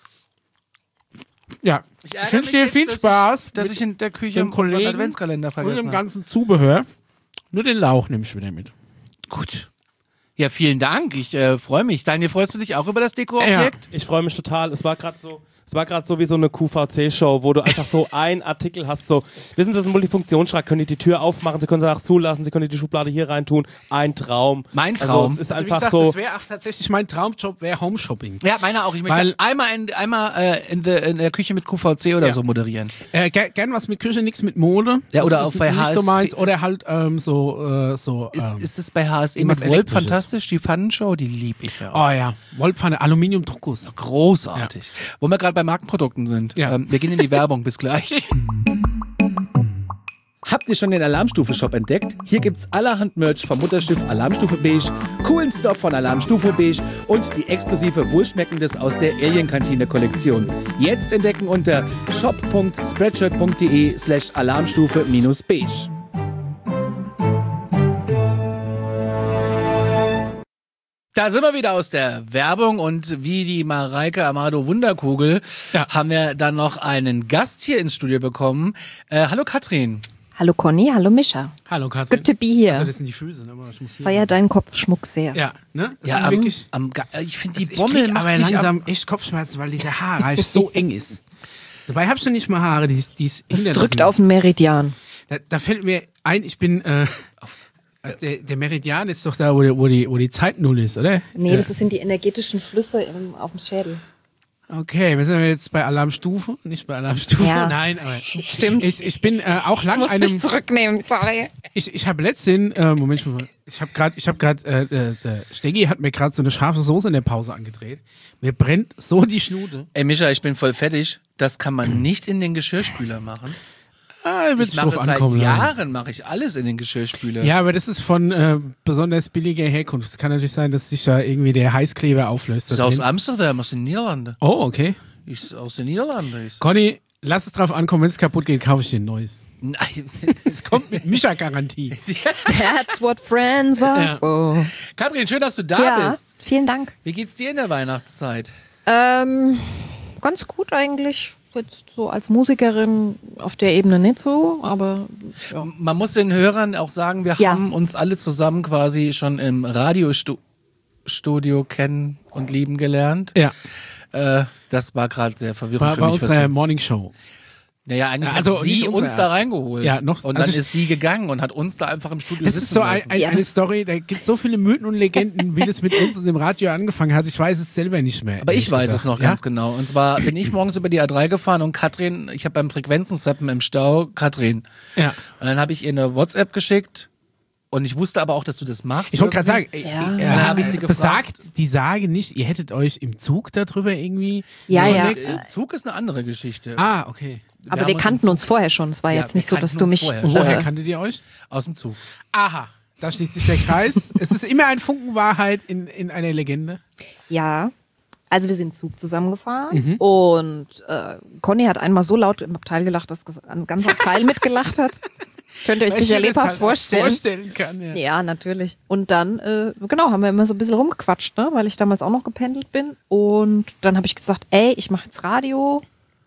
ja, ich, ärgere wünsche mich dir jetzt, viel dass Spaß Ich, dass mit ich in der Küche dem unseren Kollegen Adventskalender und vergessen dem habe. ganzen Zubehör. Nur den Lauch nehme ich wieder mit. Gut. Ja, vielen Dank. Ich äh, freue mich. Daniel, freust du dich auch über das Dekoobjekt? Ich freue mich total. Es war gerade so, es war gerade so wie so eine Q V C-Show, wo du einfach so einen Artikel hast. So, wissen Sie, das ist ein Multifunktionsschrank. Können die die Tür aufmachen? Sie können sie auch zulassen. Sie können die Schublade hier reintun. Ein Traum. Mein Traum. Also, es ist Wie einfach gesagt, so. das wäre auch tatsächlich mein Traumjob, wäre Homeshopping. Ja, meiner auch. Ich möchte Weil- einmal, in, einmal äh, in, the, in der Küche mit Q V C oder Ja. so moderieren. Äh, ger gern was mit Küche, nichts mit Mode. Ja, oder das auch ist bei nicht H S so meins. V. Oder halt ähm, so, äh, so Ist, ähm, ist es bei H S E irgendwas mit Wolf Elektrisches. fantastisch? Die Pfannenshow, die liebe ich ja auch. oh ja, Wollpfanne, Aluminiumdruckguss. Großartig. Wo wir gerade bei Markenprodukten sind. Ja. Ähm, wir gehen in die Werbung. Bis gleich. Habt Habt ihr schon den Alarmstufe-Shop entdeckt? Hier gibt's allerhand Merch vom Mutterschiff Alarmstufe Beige, coolen Stuff von Alarmstufe Beige und die exklusive Wohlschmeckendes aus der Alien-Kantine-Kollektion. Jetzt entdecken unter shop.spreadshirt.de slash Alarmstufe-Beige. Da sind wir wieder aus der Werbung und wie die Mareike Amado Wunderkugel Ja. haben wir dann noch einen Gast hier ins Studio bekommen. Äh, hallo Katrin. Hallo Conny, hallo Mischa. Hallo Katrin. Good to be here. Also das sind die Füße, ne? Aber ich muss hier Feier deinen Kopfschmuck sehr. Ja, ne? Das Ja, ist am, wirklich... am, Ga- ich finde die Also ich Bommel krieg macht aber mich langsam am, echt Kopfschmerzen, weil dieser Haarreif so eng ist. Dabei habe ich schon nicht mal Haare, die die ist Es hinter drückt das- auf den Meridian. Da, da fällt mir ein, ich bin... Äh, also der, der Meridian ist doch da, wo, die- wo, die, wo die Zeit null ist, oder? Nee, Ja. das sind die energetischen Flüsse im, auf dem Schädel. Okay, wir sind jetzt bei Alarmstufe, nicht bei Alarmstufe. Ja. Nein, aber Stimmt. ich, ich bin äh, auch lang Ich muss einem... mich zurücknehmen, sorry. Ich, ich habe letztens, äh, Moment, ich muss mal- ich habe gerade, ich habe gerade, äh, äh, der Stegi hat mir gerade so eine scharfe Soße in der Pause angedreht. Mir brennt so die Schnude. Ey Micha, ich bin voll fertig. Das kann man nicht in den Geschirrspüler machen. Ah, wird Ich mache drauf seit ankommen. ja. Jahren mache ich alles in den Geschirrspüler. Ja, aber das ist von äh, besonders billiger Herkunft. Es kann natürlich sein, dass sich da irgendwie der Heißkleber auflöst. Das da ist aus drin. Amsterdam, aus den Niederlanden. Oh, okay. Ist aus den Niederlanden. Ist Conny, lass es drauf ankommen, wenn es kaputt geht, kaufe ich dir ein neues. Nein. Es kommt mit Mischa-Garantie. That's what friends are Ja. for. Katrin, schön, dass du da Ja, bist. vielen Dank. Wie geht's dir in der Weihnachtszeit? Ähm, ganz gut eigentlich. Jetzt so als Musikerin auf der Ebene nicht so, aber ja. Man muss den Hörern auch sagen, wir Ja. haben uns alle zusammen quasi schon im Radiostudio kennen und lieben gelernt. Ja, Äh, das war gerade sehr verwirrend bei, für bei mich. was unserer du- Morning Show. Naja, eigentlich Also hat nicht sie unsere- uns da reingeholt. Ja, noch- und also dann ich- ist sie gegangen und hat uns da einfach im Studio Das sitzen ist so ein, lassen. ein, Ja, eine das- Story, da gibt so viele Mythen und Legenden, wie das mit uns und dem Radio angefangen hat. Ich weiß es selber nicht mehr. Aber ich ehrlich weiß gesagt. es noch ja? ganz genau. Und zwar bin ich morgens über die A drei gefahren und Katrin, ich habe beim Frequenzenzappen im Stau, Katrin. Ja. Und dann habe ich ihr eine WhatsApp geschickt und ich wusste aber auch, dass du das machst. Ich wollte gerade sagen, irgendwie. äh, Ja. äh, Dann hab ich sie besagt gefragt. die Sage nicht, ihr hättet euch im Zug darüber irgendwie Ja, ja. überlegt? Äh, Zug ist eine andere Geschichte. Ah, okay. Aber haben wir uns kannten im uns vorher schon. Es war Ja, jetzt wir nicht so, dass kannten du uns mich. vorher. Woher Äh, kanntet ihr euch? Aus dem Zug. Aha, da schließt sich der Kreis. Es ist immer ein Funken Wahrheit in, in einer Legende. ja. Also wir sind Zug zusammengefahren Mhm. und äh, Conny hat einmal so laut im Abteil gelacht, dass ein ganzer Abteil mitgelacht hat. Könnt ihr euch Weil ich sicher mir das lebhaft halt vorstellen. vorstellen kann. Ja. Ja, natürlich. Und dann, äh, genau, haben wir immer so ein bisschen rumgequatscht, ne? Weil ich damals auch noch gependelt bin. Und dann habe ich gesagt, ey, ich mache jetzt Radio.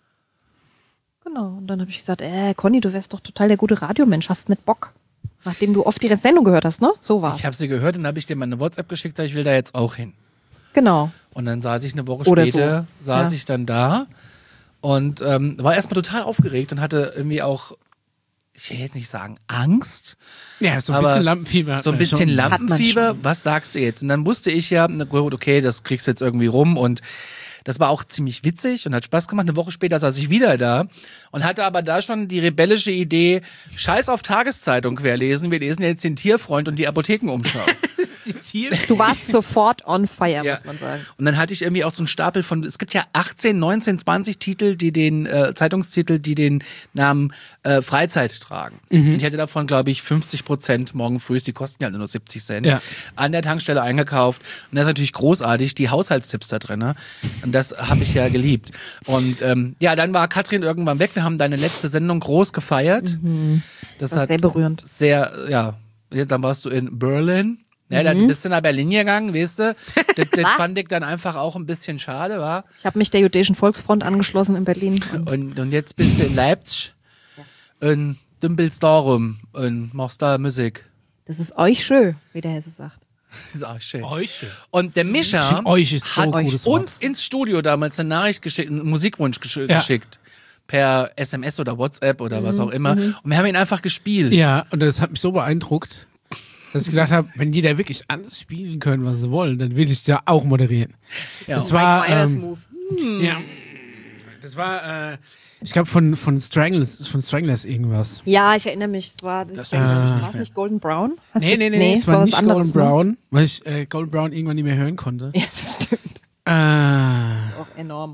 Genau. Und dann habe ich gesagt, äh, Conny, du wärst doch total der gute Radiomensch, hast nicht Bock. Nachdem du oft die Sendung gehört hast, ne? So war's. Ich habe sie gehört und habe ich dir mal eine WhatsApp geschickt, sag ich will da jetzt auch hin. Genau. Und dann saß ich eine Woche Oder später, so. saß Ja. ich dann da und ähm, war erstmal total aufgeregt und hatte irgendwie auch, ich will jetzt nicht sagen Angst, Ja, so ein aber bisschen Lampenfieber. hat so ein man bisschen schon. Hat man Lampenfieber. schon. Was sagst du jetzt? Und dann wusste ich ja, na gut, okay, das kriegst du jetzt irgendwie rum und das war auch ziemlich witzig und hat Spaß gemacht. Eine Woche später saß ich wieder da und hatte aber da schon die rebellische Idee, scheiß auf Tageszeitung querlesen, wir lesen jetzt den Tierfreund und die Apothekenumschau. Die Tier Du warst sofort on fire, Ja. muss man sagen. Und dann hatte ich irgendwie auch so einen Stapel von, es gibt ja achtzehn, neunzehn, zwanzig Titel, die den, äh, Zeitungstitel, die den Namen äh, Freizeit tragen. Und ich hatte davon, glaube ich, fünfzig Prozent morgen früh, die kosten ja nur siebzig Cent, Ja. an der Tankstelle eingekauft. Und das ist natürlich großartig, die Haushaltstipps da drin. Ne? Und das habe ich ja geliebt. Und ähm, ja, dann war Katrin irgendwann weg. Wir haben deine letzte Sendung groß gefeiert. Das war hat sehr berührend. Sehr, ja, dann warst du in Berlin. Ja, dann bist du nach Berlin gegangen, weißt du. Das, das fand ich dann einfach auch ein bisschen schade, war. Ich habe mich der Jüdischen Volksfront angeschlossen in Berlin. Und, und jetzt bist du in Leipzig und dümpelst da rum und machst da Musik. Das ist euch schön, wie der Hesse sagt. Das ist auch schön. Euch. Und der Mischa Ich find, euch ist so hat ein gutes Wort. uns ins Studio damals eine Nachricht geschickt, einen Musikwunsch gesch Ja. geschickt. Per S M S oder WhatsApp oder was auch immer. Und wir haben ihn einfach gespielt. Ja, und das hat mich so beeindruckt, dass ich gedacht habe, wenn die da wirklich alles spielen können, was sie wollen, dann will ich da auch moderieren. Ja. Das war, Mike Myers ähm, Move. ja, das war, äh, ich glaube von von Stranglers, von Stranglers irgendwas. Ja, ich erinnere mich. Es war, das war es nicht Golden Brown? Hast Nee, du- nee, nee, nee, es war was nicht Golden anderes, ne? Brown, weil ich äh, Golden Brown irgendwann nicht mehr hören konnte. Ja, das stimmt. Äh, Auch enorm. Das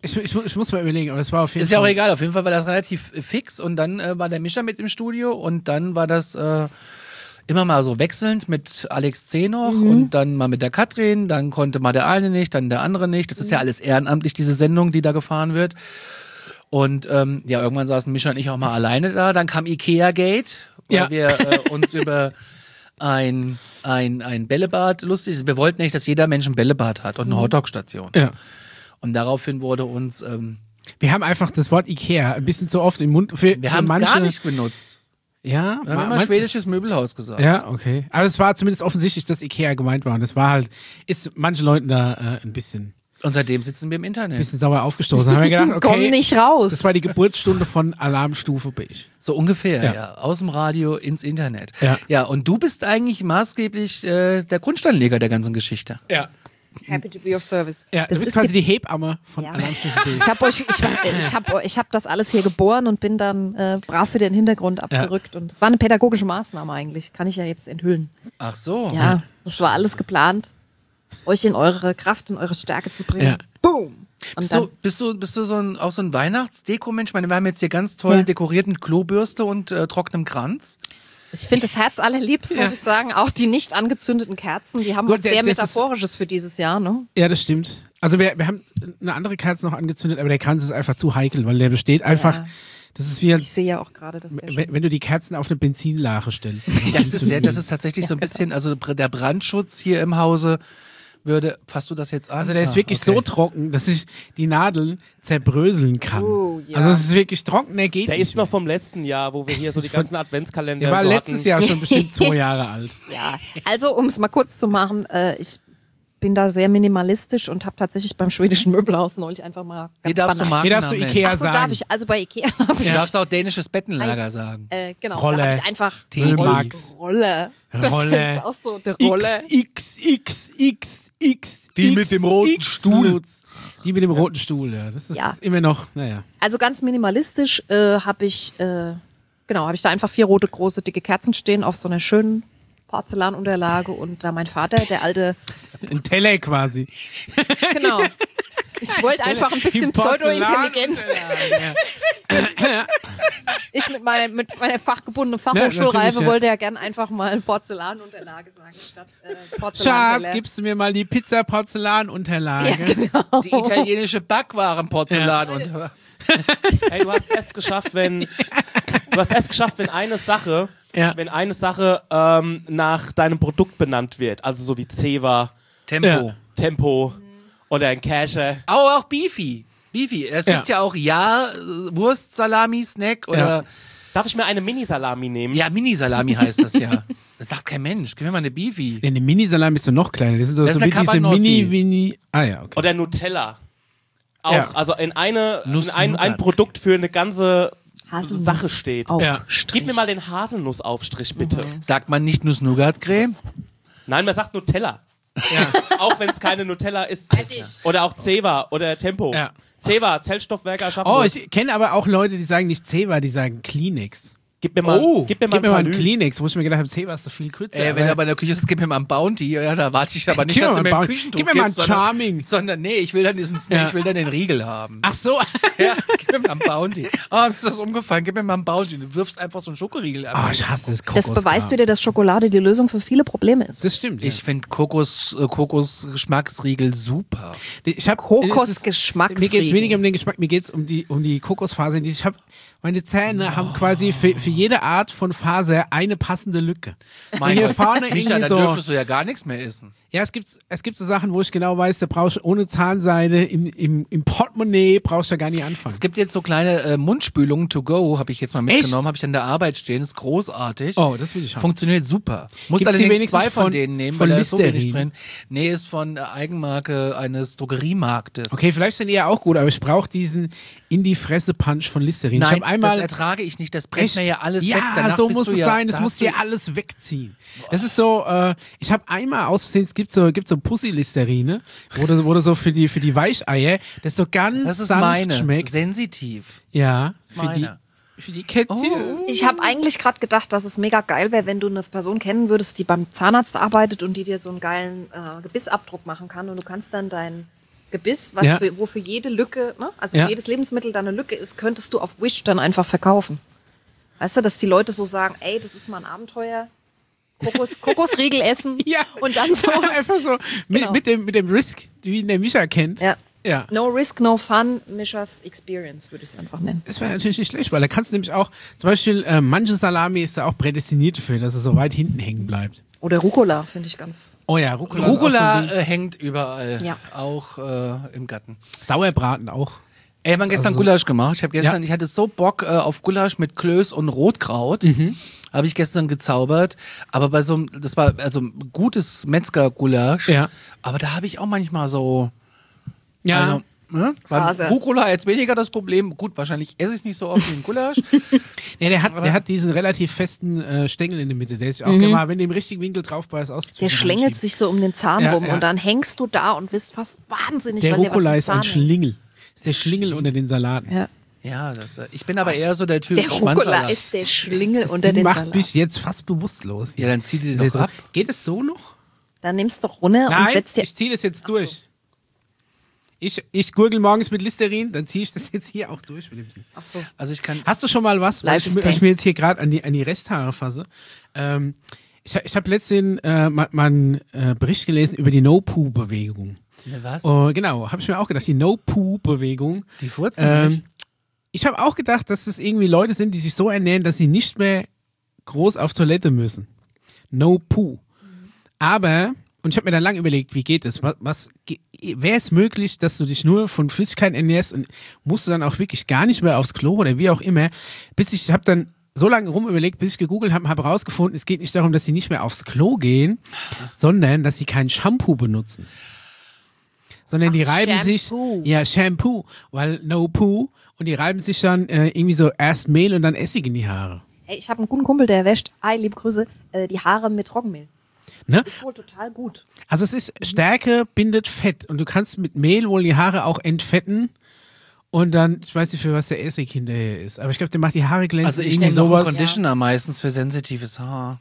Ich, ich, ich muss mal überlegen, aber es war auf jeden Ist ja Fall. auch egal, auf jeden Fall war das relativ fix und dann äh, war der Mischer mit im Studio und dann war das äh, immer mal so wechselnd mit Alex C. noch Mhm. und dann mal mit der Katrin, dann konnte mal der eine nicht, dann der andere nicht. Das ist ja alles ehrenamtlich, diese Sendung, die da gefahren wird. Und ähm, ja, irgendwann saßen Mischa und ich auch mal alleine da. Dann kam Ikea Gate, weil Ja. wir äh, uns über ein, ein, ein Bällebad lustig sind. Wir wollten nicht, dass jeder Mensch ein Bällebad hat und eine Hotdog-Station. Ja. Und daraufhin wurde uns, ähm, Wir haben einfach das Wort Ikea ein bisschen zu oft im Mund. Für, wir für haben es manche, gar nicht benutzt. Ja, Wir haben ma- immer meinst du- schwedisches Möbelhaus gesagt. Ja, okay. Aber es war zumindest offensichtlich, dass Ikea gemeint war. Und es war halt, ist manchen Leuten da äh, ein bisschen, Und seitdem sitzen wir im Internet. bisschen sauer aufgestoßen. Da haben wir gedacht, okay, Komm nicht raus. das war die Geburtsstunde von Alarmstufe Beige. So ungefähr, ja. Ja. Aus dem Radio ins Internet. Ja. Ja, und du bist eigentlich maßgeblich äh, der Grundsteinleger der ganzen Geschichte. Ja. Happy to be of service. Ja, Das du bist ist quasi die- die Hebamme von Ja. Alarmstufe Beige. Ich habe euch, ich, ich hab, ich hab das alles hier geboren und bin dann äh, brav für den Hintergrund abgerückt. Und es war eine pädagogische Maßnahme eigentlich, kann ich ja jetzt enthüllen. Ach so. Ja, das war alles geplant, euch in eure Kraft, in eure Stärke zu bringen. Ja. Boom. Und Bist dann, du, bist du, bist du so ein, auch so ein Weihnachtsdeko-Mensch? Ich meine, wir haben jetzt hier ganz toll Ja. dekoriert mit Klobürste und äh, trockenem Kranz. ich finde das Herz allerliebst, muss ich sagen. Auch die nicht angezündeten Kerzen, die haben Gut, was der- sehr das ist- Metaphorisches für dieses Jahr, ne? Ja, das stimmt. Also wir, wir haben eine andere Kerze noch angezündet, aber der Kranz ist einfach zu heikel, weil der besteht einfach, Ja. das ist wie, Ich als, sehe ja auch gerade, dass der wenn, schon... wenn du die Kerzen auf eine Benzinlache stellst. Das ist, ja, das ist tatsächlich so ein bisschen, also der Brandschutz hier im Hause würde, fasst du das jetzt an? Also der ist Ah, wirklich okay. so trocken, dass ich die Nadeln zerbröseln kann. Oh, ja. Also es ist wirklich trocken, der geht Der nicht ist noch vom letzten Jahr, wo wir hier so die ganzen Adventskalender Der war so letztes hatten. Jahr schon bestimmt zwei Jahre alt. Ja, also um es mal kurz zu machen, äh, ich bin da sehr minimalistisch und habe tatsächlich beim schwedischen Möbelhaus neulich einfach mal Hier ganz darfst du banal- Hier darfst du Markennamen Ikea nennen. Ach so, sagen. darf ich, also bei Ikea habe ich, Du darfst auch dänisches Bettenlager sagen. äh, genau, Rolle. da habe ich einfach Teddy. Max. Rolle. Das Rolle. ist auch so, eine Rolle. X, X, X, X. Die X, mit dem roten X, Stuhl. Lutz. Die mit dem roten Stuhl, ja. Das ist Ja. immer noch, naja. Also ganz minimalistisch äh, habe ich, äh, genau, habe ich da einfach vier rote, große, dicke Kerzen stehen auf so einer schönen Porzellanunterlage und da mein Vater, der alte, Ein Teller quasi. genau. Ich wollte einfach ein bisschen Die Porzellan- pseudo-intelligent. Ja. Ich mit, mein, mit meiner fachgebundenen Ja, Fachhochschulreife natürlich, ja. wollte ja gern einfach mal Porzellanunterlage sagen statt äh, Schatz, Porzellanteller. gibst du mir mal die Pizza-Porzellanunterlage? Ja, genau. Die italienische Backwarenporzellan und Ey, du hast es geschafft, wenn du hast es geschafft, wenn eine Sache, Ja. wenn eine Sache ähm, nach deinem Produkt benannt wird, also so wie Zewa, Tempo. Ja. Tempo oder ein Casher. Aber auch Beefy. Beefy. Es Ja. gibt ja auch ja äh, Wurst, Salami, Snack oder Ja. Darf ich mir eine Mini-Salami nehmen? ja, Mini-Salami heißt das ja. Das sagt kein Mensch. Gib mir mal eine Beefy. Nee, eine Mini-Salami ist doch noch kleiner. Die sind doch Das so ist wie eine diese Cabanossi. Mini-Mini. Ah ja, okay. Oder Nutella. Auch. Ja. Also in eine Nuss- in ein, ein Nougat. Produkt für eine ganze Haselnuss Sache steht. auf Ja. Strich. Gib mir mal den Haselnussaufstrich, bitte. Sagt man nicht Nuss-Nougat-Creme? Nein, man sagt Nutella. Auch wenn es keine Nutella ist. Weiß ich. Oder auch Zewa oder Tempo. Ja. Zewa, Zellstoffwerke Aschaffenburg. Oh, ich kenne aber auch Leute, die sagen nicht Zewa, die sagen Kleenex. Gib mir mal, Oh, gib mir mal, gib mir mal ein einen Talü. Kleenex, wo ich mir gedacht habe, Zewa ist doch viel kürzer. Äh, wenn er bei der Küche ist, gib mir mal ein Bounty. Ja, da warte ich aber nicht, Gib mir dass mal du mir ein ein Bounty. Küchentuch Gib mir mal gibst, ein sondern, Charming. sondern nee, ich will dann diesen Snack, Ja. ich will dann den Riegel haben. Ach so. Ja, gib mir mal ein Bounty. Ah, mir ist das umgefallen, gib mir mal ein Bounty. Du wirfst einfach so einen Schokoriegel an. Oh, ich hasse das Das Kokos. beweist wieder, dass Schokolade die Lösung für viele Probleme ist. Das stimmt. Ja. Ich finde Kokos, äh, Kokos-Geschmacksriegel super. Ich hab, Kokosgeschmacksriegel. Mir geht es weniger um den Geschmack, mir geht es um die, um die Kokosfasern. Die ich hab, meine Zähne haben quasi für, für jede Art von Faser eine passende Lücke. Mein hier Gott. vorne Micha, irgendwie dann so. dürftest du ja gar nichts mehr essen. Ja, es gibt, es gibt so Sachen, wo ich genau weiß, da brauchst du ohne Zahnseide im, im, im Portemonnaie brauchst du ja gar nicht anfangen. Es gibt jetzt so kleine äh, Mundspülungen to go, habe ich jetzt mal Echt? mitgenommen, habe ich an der Arbeit stehen, ist großartig. Oh, das will ich haben. Funktioniert super. Muss Gibt's die allerdings wenigstens zwei von, von- denen nehmen, von weil da ist so wenig Listerine? drin. Nee, ist von äh, Eigenmarke eines Drogeriemarktes. Okay, vielleicht sind die ja auch gut, aber ich brauche diesen In-die-Fresse-Punch von Listerin. Nein, ich habe einmal das ertrage ich nicht, das brennt Echt? mir ja alles ja, weg. Danach so bist muss du es ja, sein, es da muss hast du- dir alles wegziehen. Das ist so, äh, ich habe einmal aus Versehen, es gibt so, gibt so Pussy-Listerine, wo du, wo du so für die, für die Weicheier, das so ganz Das ist sanft meine, schmeckt. sensitiv. Ja, für die, Meine. für die Kätzchen. Ich habe eigentlich gerade gedacht, dass es mega geil wäre, wenn du eine Person kennen würdest, die beim Zahnarzt arbeitet und die dir so einen geilen äh, Gebissabdruck machen kann und du kannst dann dein Gebiss, was Ja. für, wo für jede Lücke, ne? also Ja. für jedes Lebensmittel da eine Lücke ist, könntest du auf Wish dann einfach verkaufen. Weißt du, dass die Leute so sagen, ey, das ist mal ein Abenteuer, Kokos, Kokosriegel essen Ja. und dann so. Einfach so mit, Genau. mit, dem, mit dem Risk, wie ihn der Micha kennt. Ja. Ja. No risk, no fun, Mischas Experience würde ich es einfach nennen. Das wäre natürlich nicht schlecht, weil da kannst du nämlich auch, zum Beispiel, äh, manche Salami ist da auch prädestiniert dafür, dass er so weit hinten hängen bleibt. Oder Rucola, finde ich ganz. Oh ja, Rucola. Rucola Ist auch so ein äh, hängt überall, Ja. auch äh, im Garten. Ding. Sauerbraten auch. Ey, wir haben gestern Also- Gulasch gemacht. Ich habe gestern, Ja. ich hatte so Bock äh, auf Gulasch mit Klöß und Rotkraut. Mhm. Habe ich gestern gezaubert. Aber bei so einem, das war also gutes Metzger-Gulasch. Ja. Aber da habe ich auch manchmal so. Ja. Also, ne? Beim Phase. Rucola jetzt weniger das Problem. Gut, wahrscheinlich esse ich es nicht so oft wie ein Gulasch. Ja, der hat, der hat diesen relativ festen äh, Stängel in der Mitte. Der ist auch immer, wenn du im richtigen Winkel drauf beißt, aus. Der schlängelt sich so um den Zahn Ja, rum ja. und dann hängst du da und bist fast wahnsinnig, Der weil dir was Rucola im ist ein Zahn Schlingel. Das ist der Schlingel unter den Salaten. hängt. Ja. Ja, das, äh, ich bin aber eher so der Typ Der Rucola Schwanzsalat. ist der Schlingel unter Die den macht Salat. mich jetzt fast bewusstlos. Ja, dann zieht sie doch ab. Geht es so noch? Dann nimmst du runter und Nein, setzt dir. ich ziehe das jetzt durch. Ich, ich gurgel morgens mit Listerin, dann ziehe ich das jetzt hier auch durch mit dem Ding. Ach so. Also ich kann. Hast du schon mal was, weil Life ich, is mir- ich pain. mir jetzt hier gerade an die, an die Resthaare fasse? Ähm, ich ich habe letztens äh, mal, mal einen äh, Bericht gelesen über die No-Poo-Bewegung. Ne, was? Oh, genau, habe ich mir auch gedacht, die No-Poo-Bewegung. Die furzen Ähm, nicht. ich habe auch gedacht, dass das irgendwie Leute sind, die sich so ernähren, dass sie nicht mehr groß auf Toilette müssen. No Poo. Aber, und ich habe mir dann lange überlegt, wie geht es? Was, was wäre es möglich, dass du dich nur von Flüssigkeiten ernährst und musst du dann auch wirklich gar nicht mehr aufs Klo oder wie auch immer? Bis ich habe dann so lange rum überlegt, bis ich gegoogelt habe, habe herausgefunden, es geht nicht darum, dass sie nicht mehr aufs Klo gehen, sondern dass sie kein Shampoo benutzen. Sondern die reiben Shampoo. sich, ja, Shampoo, weil no Poo, und die reiben sich dann äh, irgendwie so erst Mehl und dann Essig in die Haare. Ey, ich habe einen guten Kumpel, der wäscht, ei, liebe Grüße, äh, die Haare mit Trockenmehl. Ne? Ist wohl total gut. Also es ist, Stärke bindet Fett und du kannst mit Mehl wohl die Haare auch entfetten und dann, ich weiß nicht, für was der Essig hinterher ist, aber ich glaube, der macht die Haare glänzend. Also ich irgendwie nehme noch sowas. einen Conditioner meistens für sensitives Haar.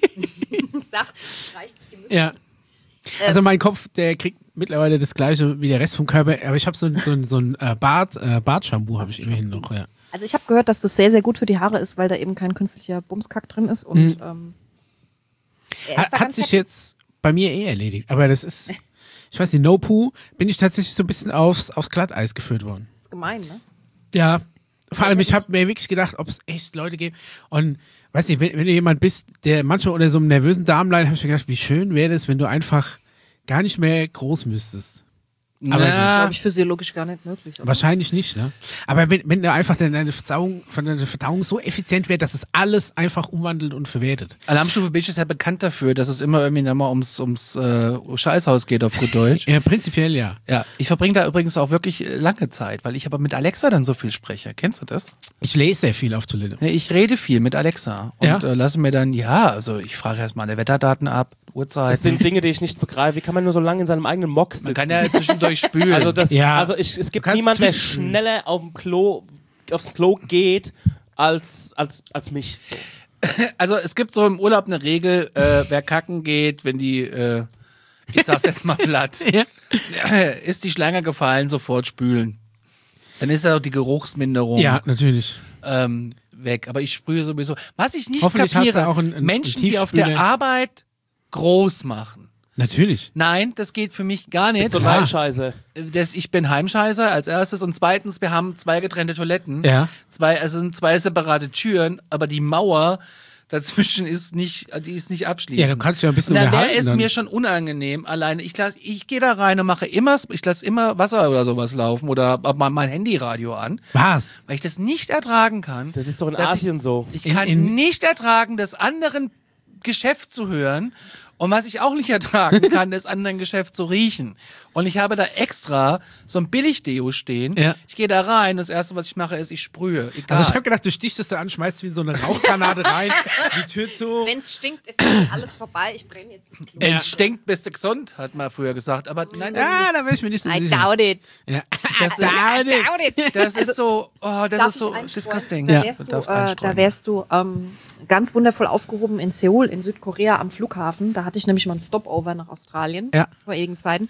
Sagt, reicht sich die Mütze. Ja. Also mein Kopf, der kriegt mittlerweile das gleiche wie der Rest vom Körper, aber ich habe so ein, so ein, so ein äh, Bart, äh, Bartshampoo habe ich immerhin noch, ja. Also ich habe gehört, dass das sehr, sehr gut für die Haare ist, weil da eben kein künstlicher Bumskack drin ist. Und ähm, er ist Hat, da hat ganz sich happy. jetzt bei mir eh erledigt, aber das ist, ich weiß nicht, No Poo, bin ich tatsächlich so ein bisschen aufs, aufs Glatteis geführt worden. Das ist gemein, ne? Ja, vor allem, ich habe mir wirklich gedacht, ob es echt Leute gibt. Und weiß nicht, wenn, wenn du jemand bist, der manchmal unter so einem nervösen Darmleid, habe ich mir gedacht, wie schön wäre das, wenn du einfach gar nicht mehr groß müsstest. Aber Na, Glaube ich physiologisch gar nicht möglich. oder? Wahrscheinlich nicht, ne? Aber wenn, wenn du einfach deine, deine Verdauung, deine Verdauung so effizient wird, dass es alles einfach umwandelt und verwertet. Alarmstufe Beige ist ja bekannt dafür, dass es immer irgendwie dann mal ums, ums äh, Scheißhaus geht auf gut Deutsch. Ja, prinzipiell ja. Ja, ich verbringe da übrigens auch wirklich äh, lange Zeit, weil ich aber mit Alexa dann so viel spreche. Kennst du das? Ich lese sehr viel auf Toilette. Ja, ich rede viel mit Alexa und Ja? äh, lasse mir dann, ja, also ich frage erstmal alle Wetterdaten ab, Das Uhrzeiten. sind Dinge, die ich nicht begreife. Wie kann man nur so lange in seinem eigenen Mock sitzen? Man kann ja zwischendurch spülen. Also, das, Ja. also ich, es gibt kannst niemanden, der zwischen- schneller auf dem Klo, aufs Klo geht als, als, als mich. Also es gibt so im Urlaub eine Regel, äh, wer kacken geht, wenn die, äh, ich sag's jetzt mal platt, Ja. ist die Schlange gefallen, sofort spülen. Dann ist ja auch die Geruchsminderung Ja, natürlich. ähm, weg. Aber ich sprühe sowieso. Was ich nicht Hoffentlich hast du kapiere, auch einen- einen- Menschen, einen die auf der Tiefspüler. Arbeit groß machen. Natürlich. Nein, das geht für mich gar nicht. So Klar. eine Scheiße. Das, ich bin Heimscheißer als erstes und zweitens, wir haben zwei getrennte Toiletten. Ja. Zwei, also sind zwei separate Türen, aber die Mauer dazwischen ist nicht, die ist nicht abschließend. Ja, du kannst dich ja ein bisschen Und dann wäre unterhalten es dann. mir schon unangenehm alleine. Ich lass, ich gehe da rein und mache immer, ich lasse immer Wasser oder sowas laufen oder mein, mein Handyradio an, Was? weil ich das nicht ertragen kann. Das ist doch in dass Asien ich, so. Ich In- kann in- nicht ertragen, das anderen Geschäft zu hören. Und was ich auch nicht ertragen kann, das anderen Geschäft zu riechen. Und ich habe da extra so ein Billig-Deo stehen. Ja. Ich gehe da rein, das erste, was ich mache, ist, ich sprühe. Egal. Also ich habe gedacht, du stichst es da an, schmeißt wie so eine Rauchgranate rein, die Tür zu. Wenn es stinkt, ist das alles vorbei. Ich brenne jetzt das Klo. Wenn es stinkt, bist du gesund, hat man früher gesagt. Aber nein, das, Ja, da ist, wäre ich mir nicht so I sicher. doubt it. Ja. das, ist, Doubt it. Doubt it. das ist so, oh, das Darf ist so ich einstreuen? disgusting. Da Ja. wärst Du du, darfst äh, einstreuen. da wärst du ähm, ganz wundervoll aufgehoben in Seoul, in Südkorea am Flughafen. Da hatte ich nämlich mal einen Stopover nach Australien Ja. vor ewigen Zeiten.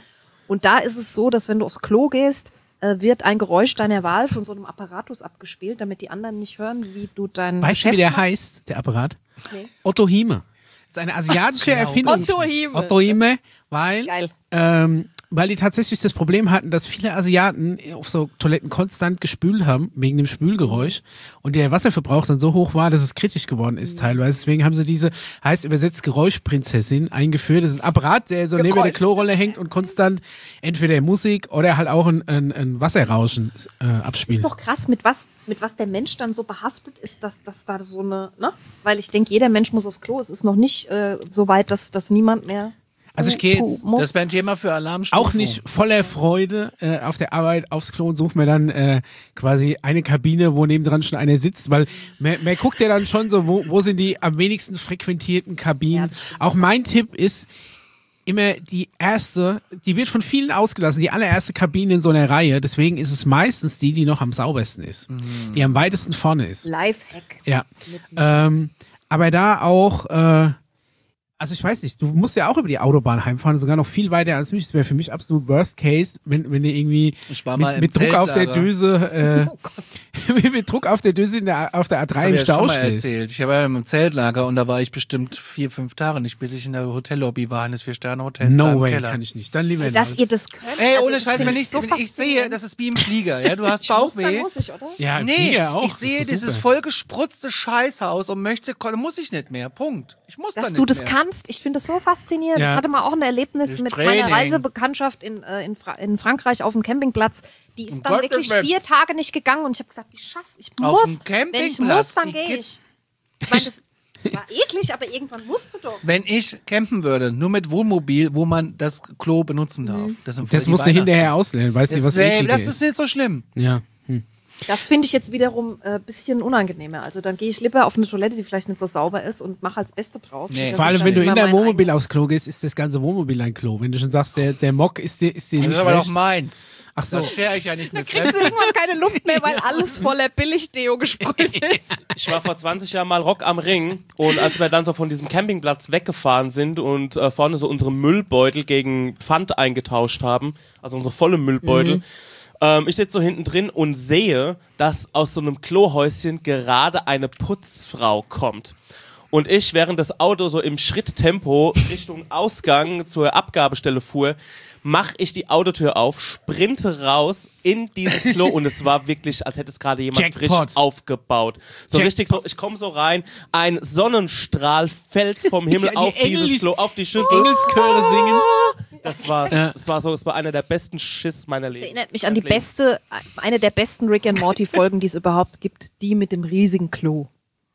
Und da ist es so, dass wenn du aufs Klo gehst, äh, wird ein Geräusch deiner Wahl von so einem Apparatus abgespielt, damit die anderen nicht hören, wie du dein Weißt Geschäft du, wie der machst. heißt, der Apparat? Nee. Otto Hime. Das ist eine asiatische Erfindung. Otto Hime. Otto Hime, weil, Geil. ähm, weil die tatsächlich das Problem hatten, dass viele Asiaten auf so Toiletten konstant gespült haben, wegen dem Spülgeräusch. Und der Wasserverbrauch dann so hoch war, dass es kritisch geworden ist teilweise. Deswegen haben sie diese, heißt übersetzt Geräuschprinzessin, eingeführt. Das ist ein Apparat, der so neben der Klorolle hängt und konstant entweder Musik oder halt auch ein, ein, ein Wasserrauschen äh, Das abspielt. ist doch krass, mit was, mit was der Mensch dann so behaftet ist, dass, dass da so eine, ne? Weil ich denke, jeder Mensch muss aufs Klo. Es ist noch nicht äh, so weit, dass, dass niemand mehr. Also ich gehe jetzt muss. Das wäre ein Thema für Alarmstufen. auch nicht voller Freude äh, auf der Arbeit aufs Klo und suche mir dann äh, quasi eine Kabine, wo nebendran schon einer sitzt, weil man, man guckt ja dann schon so, wo, wo sind die am wenigsten frequentierten Kabinen. Ja, auch mein Tipp ist immer die erste, die wird von vielen ausgelassen, die allererste Kabine in so einer Reihe, deswegen ist es meistens die, die noch am saubersten ist, Mhm. die am weitesten vorne ist. Lifehack. Ja, ähm, aber da auch, äh, also ich weiß nicht, du musst ja auch über die Autobahn heimfahren, sogar noch viel weiter als mich. Das wäre für mich absolut Worst Case, wenn, wenn du irgendwie Ich war mit, mal im mit Druck auf der Zeltlager. Döse, Oh Gott. äh, mit Druck auf der Döse in der, auf der A drei Hab im ich ja Stau schon mal stehst. erzählt. Ich war ja im Zeltlager und da war ich bestimmt vier, fünf Tage nicht, bis ich in der Hotellobby war, eines Vier-Sterne-Hotels da No im way, Keller. kann ich nicht. Dann lieber Dass nicht. ihr das könnt. Ey, also ohne das Scheiß, finde wenn ich, so wenn ich sehe, faszinierend. das ist wie im Flieger, ja, du hast Ich muss, Bauchweh. dann muss ich, oder? Ja, im Nee, Flieger auch. ich das sehe ist dieses super. vollgesprotzte Scheißhaus und möchte, muss ich nicht mehr, Punkt. Ich muss Dass da nicht du das mehr. kannst, ich finde das so faszinierend. Ja. Ich hatte mal auch ein Erlebnis Das mit Training. meiner Reisebekanntschaft in, äh, in, Fra in Frankreich auf dem Campingplatz. Die ist Um dann Gottes wirklich Willen. vier Tage nicht gegangen und ich habe gesagt, wie schaffst ich Auf muss. dem Wenn ich Campingplatz? muss, dann Ich gehe geb- ich. Ich meine, das war eklig, aber irgendwann musst du doch. Wenn ich campen würde, nur mit Wohnmobil, wo man das Klo benutzen darf. Das, sind voll Das die musst du hinterher Weihnachts- auslernen, weißt du, Das, was ist, ey, eklig das ist. ist nicht so schlimm. Ja. Hm. Das finde ich jetzt wiederum ein äh, bisschen unangenehmer. Also dann gehe ich lieber auf eine Toilette, die vielleicht nicht so sauber ist und mache als Beste draus. Nee. Das Vor ist allem, dann wenn du in immer dein mein Wohnmobil eigenes. aufs Klo gehst, ist das ganze Wohnmobil ein Klo. Wenn du schon sagst, der, der Mock ist dir, ist dir Das nicht ist aber doch recht. meins. Ach so. Das share ich ja nicht Da mit kriegst du Fremden. irgendwann keine Luft mehr, weil alles voller Billig-Deo gesprüht ist. Ich war vor zwanzig Jahren mal Rock am Ring und als wir dann so von diesem Campingplatz weggefahren sind und äh, vorne so unsere Müllbeutel gegen Pfand eingetauscht haben, also unsere volle Müllbeutel, Mhm. ähm, ich sitze so hinten drin und sehe, dass aus so einem Klohäuschen gerade eine Putzfrau kommt. Und ich, während das Auto so im Schritttempo Richtung Ausgang zur Abgabestelle fuhr, mache ich die Autotür auf, sprinte raus in dieses Klo und es war wirklich, als hätte es gerade jemand Jackpot. frisch aufgebaut. So Jackpot. richtig so, ich komme so rein, ein Sonnenstrahl fällt vom Himmel Ja, die auf dieses Engel- Klo, auf die Schüssel. Engelschöre singen. Das war, das war so, das war einer der besten Schiss meiner Das Leben. erinnert mich an die Lebens. beste, eine der besten Rick and Morty Folgen, die es überhaupt gibt, die mit dem riesigen Klo.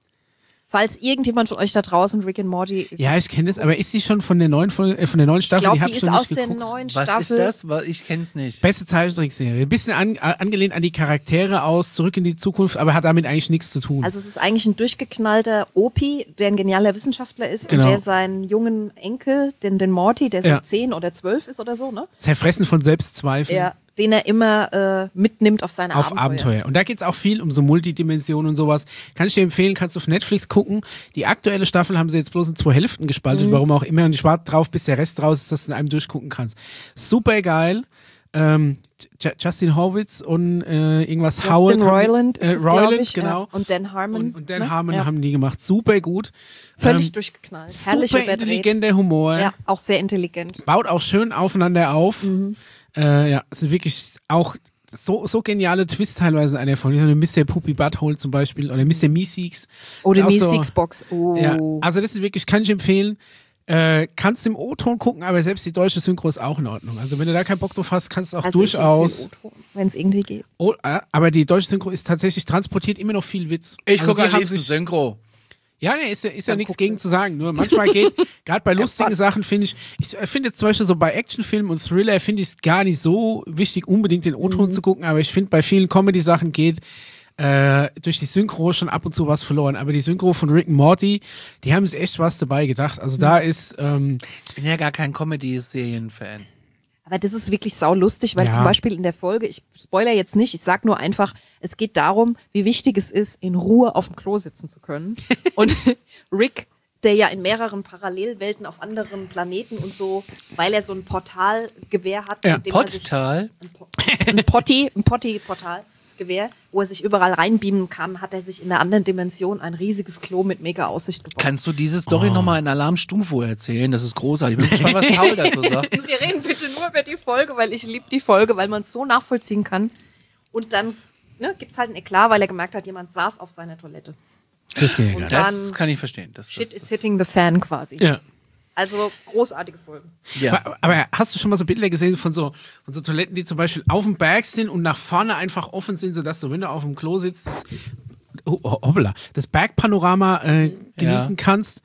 Falls irgendjemand von euch da draußen Rick and Morty, Ja, ich kenne das, aber ist die schon von der neuen Folge, äh, von der neuen ich Staffel? glaube, die hab die ich ist noch aus nicht der geguckt. neuen Was Staffel. ist das? Wa- Ich kenn's nicht. Beste Zeichentrickserie. Ein bisschen an, angelehnt an die Charaktere aus Zurück in die Zukunft, aber hat damit eigentlich nichts zu tun. Also es ist eigentlich ein durchgeknallter Opi, der ein genialer Wissenschaftler ist Genau. und der seinen jungen Enkel, den, den Morty, der so Ja. zehn oder zwölf ist oder so, ne? Zerfressen von Selbstzweifeln. Ja, den er immer äh, mitnimmt auf seine Auf Abenteuer. Abenteuer. Und da geht's auch viel um so Multidimensionen und sowas. Kann ich dir empfehlen, kannst du auf Netflix gucken. Die aktuelle Staffel haben sie jetzt bloß in zwei Hälften gespaltet, Mhm. warum auch immer. Und ich warte drauf, bis der Rest raus ist, dass du in einem durchgucken kannst. Super geil. Ähm, J- Justin Horwitz und äh, irgendwas Justin Howard. haben- Roiland äh, ist es, glaub Roiland, ich, genau. ja. Und Dan Harmon. Und, und Dan ne? Harmon Ja. haben die gemacht. Super gut. Völlig Ähm, durchgeknallt. Herrlich super überdreht. intelligenter Humor. Ja, auch sehr intelligent. Baut auch schön aufeinander auf. Mhm. Äh, ja, es sind wirklich auch so, so geniale Twists teilweise in einer Folge. So Mister Poopy Butthole zum Beispiel oder Mister Meeseeks. Oder Ist auch Mi Six Box. Oh. Ja, also das ist wirklich, kann ich empfehlen. Äh, kannst du im O-Ton gucken, aber selbst die deutsche Synchro ist auch in Ordnung. Also wenn du da keinen Bock drauf hast, kannst du auch Also durchaus. Wenn es irgendwie geht. Oh, äh, aber die deutsche Synchro ist tatsächlich transportiert immer noch viel Witz. Ich Also gucke die am haben liebsten sich- Synchro. Ja, nee, ist ja, ist ja Dann nichts guckst gegen du. zu sagen. Nur manchmal geht, gerade bei lustigen Sachen finde ich, ich äh, finde jetzt zum Beispiel so bei Actionfilmen und Thriller finde ich es gar nicht so wichtig, unbedingt den O-Ton Mhm. zu gucken, aber ich finde bei vielen Comedy-Sachen geht äh, durch die Synchro schon ab und zu was verloren. Aber die Synchro von Rick und Morty, die haben sich echt was dabei gedacht. Also da ist, ähm, Ich bin ja gar kein Comedy-Serien-Fan. Aber das ist wirklich saulustig, weil Ja. zum Beispiel in der Folge, ich spoiler jetzt nicht, ich sag nur einfach, es geht darum, wie wichtig es ist, in Ruhe auf dem Klo sitzen zu können. Und Rick der ja in mehreren Parallelwelten auf anderen Planeten und so, weil er so ein Portalgewehr hat. Ja. mit dem er sich- Portal? Ein, Po- ein Potti, ein Potti-Portalgewehr, wo er sich überall reinbeamen kann, hat er sich in der anderen Dimension ein riesiges Klo mit mega Aussicht gebaut. Kannst du diese Story oh. nochmal in Alarm Stumpfo erzählen? Das ist großartig. Ich bin gespannt, was Paul dazu sagt. Wir reden bitte nur über die Folge, weil ich liebe die Folge, weil man es so nachvollziehen kann. Und dann ne, gibt es halt ein Eklat, weil er gemerkt hat, jemand saß auf seiner Toilette. Das geht Und ja. Das dann kann ich verstehen. Das, Shit das, is das, hitting the fan quasi. Ja. Also großartige Folgen. ja. Aber, aber hast du schon mal so Bilder gesehen von so, von so Toiletten, die zum Beispiel auf dem Berg sind und nach vorne einfach offen sind, sodass du, wenn du auf dem Klo sitzt, das, oh, oh, hoppla, das Bergpanorama äh, genießen Ja. kannst?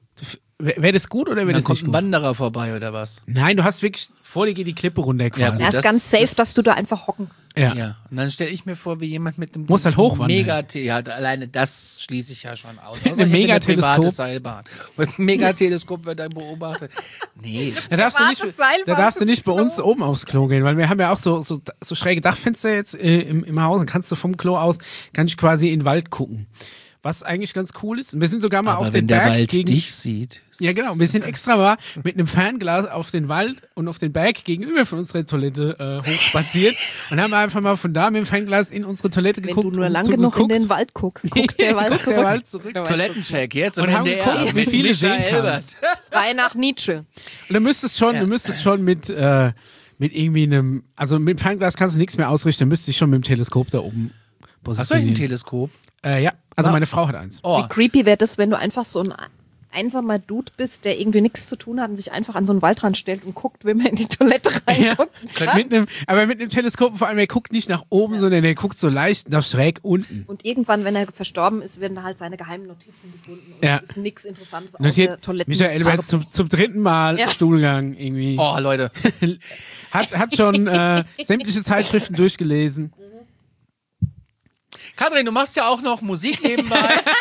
Wäre das gut oder wäre Dann das kommt nicht ein gut? Wanderer vorbei oder was? Nein, du hast wirklich, vor dir geht die Klippe runter quasi. Ja, gut. Er ist das- ganz safe, das- dass du da einfach hocken kannst. Ja. Ja. Und dann stelle ich mir vor, wie jemand mit einem Muss halt hochwandern. Megatee, ja, alleine das schließe ich ja schon aus. Außer Mit ich einem hätte eine Megateleskop. private Seilbahn. Mit einem Megateleskop wird dann beobachtet. Nee. Da darfst, du nicht, Privates Seilbahn da darfst du für nicht bei Klo. uns oben aufs Klo gehen, weil wir haben ja auch so, so, so schräge Dachfenster jetzt äh, im, im Haus und kannst du vom Klo aus, kann ich quasi in den Wald gucken. Was eigentlich ganz cool ist. Und wir sind sogar mal Aber auf wenn den der Berg Wald gegen, dich sieht. Ja, genau. Wir sind extra mal mit einem Fernglas auf den Wald und auf den Berg gegenüber von unserer Toilette äh, hochspaziert und haben einfach mal von da mit dem Fernglas in unsere Toilette Wenn geguckt. du nur und lang genug in zugeguckt. den Wald guckst, guckt der Wald Guckt zurück. der Wald zurück. Der Wald Toilettencheck jetzt Und im haben N D R. geguckt, wie mit viele Micha sehen Elbert. kannst. Frei nach Nietzsche. Und du müsstest schon, du müsstest schon mit, äh, mit irgendwie einem, also mit dem Fernglas kannst du nichts mehr ausrichten, müsstest dich schon mit dem Teleskop da oben Hast du positionieren. eigentlich ein Teleskop? Äh, ja, also Ah. meine Frau hat eins. Oh, Wie creepy wäre das, wenn du einfach so ein einsamer Dude bist, der irgendwie nichts zu tun hat und sich einfach an so einen Waldrand stellt und guckt, wenn man in die Toilette reinguckt. Ja, mit einem, aber mit einem Teleskop vor allem, er guckt nicht nach oben, sondern er guckt so leicht nach schräg unten. Und irgendwann, wenn er verstorben ist, werden da halt seine geheimen Notizen gefunden. Und Ja. es ist nichts Interessantes außer Notiert Toiletten. Michael Elbert zum, zum dritten Mal Ja. Stuhlgang irgendwie. oh, Leute. Hat, hat schon äh, sämtliche Zeitschriften durchgelesen. Katrin, du machst ja auch noch Musik nebenbei.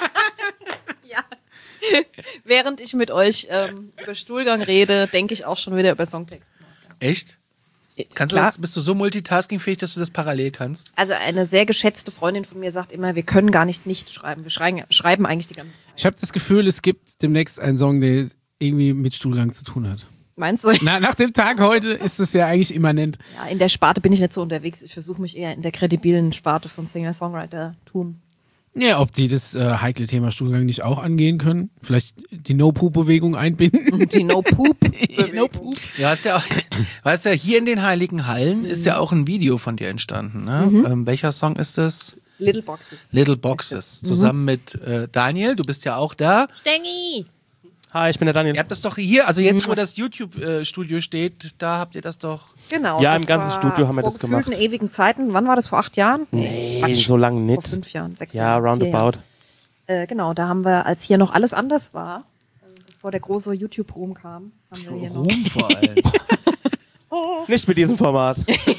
Ja. Während ich mit euch ähm, über Stuhlgang rede, denke ich auch schon wieder über Songtexte. Echt? Kannst du Klar. das, bist du so multitaskingfähig, dass du das parallel kannst? Also eine sehr geschätzte Freundin von mir sagt immer, wir können gar nicht nicht schreiben. Wir schreiben, schreiben eigentlich die ganze Zeit. Ich habe das Gefühl, es gibt demnächst einen Song, der irgendwie mit Stuhlgang zu tun hat. Meinst du? Na, nach dem Tag heute ist es ja eigentlich immanent. Ja, in der Sparte bin ich nicht so unterwegs. Ich versuche mich eher in der kredibilen Sparte von Singer-Songwriter-Tum. Ja, ob die das äh, heikle Thema Stuhlgang nicht auch angehen können. Vielleicht die No-Poop-Bewegung einbinden. Die No-Poop-Bewegung. No-Poop. Ja, hast ja, auch, weißt ja, hier in den Heiligen Hallen ist ja auch ein Video von dir entstanden. Ne? Mhm. Ähm, welcher Song ist das? Little Boxes. Little Boxes. Zusammen mit äh, Daniel, du bist ja auch da. Stengi! Hi, ich bin der Daniel. Ihr habt das doch hier, also jetzt, wo das YouTube-Studio steht, da habt ihr das doch. Genau. Ja, das im ganzen war Studio haben wir vor das gemacht. gefühlten ewigen Zeiten. Wann war das? Vor acht Jahren? Nee, Quatsch. so lange Vor nicht. fünf Jahren, sechs Ja, Jahren. roundabout. Äh, genau, da haben wir, als hier noch alles anders war, äh, bevor der große YouTube-Ruhm kam, haben wir hier noch. Ruhm vor allem. Nicht mit diesem Format.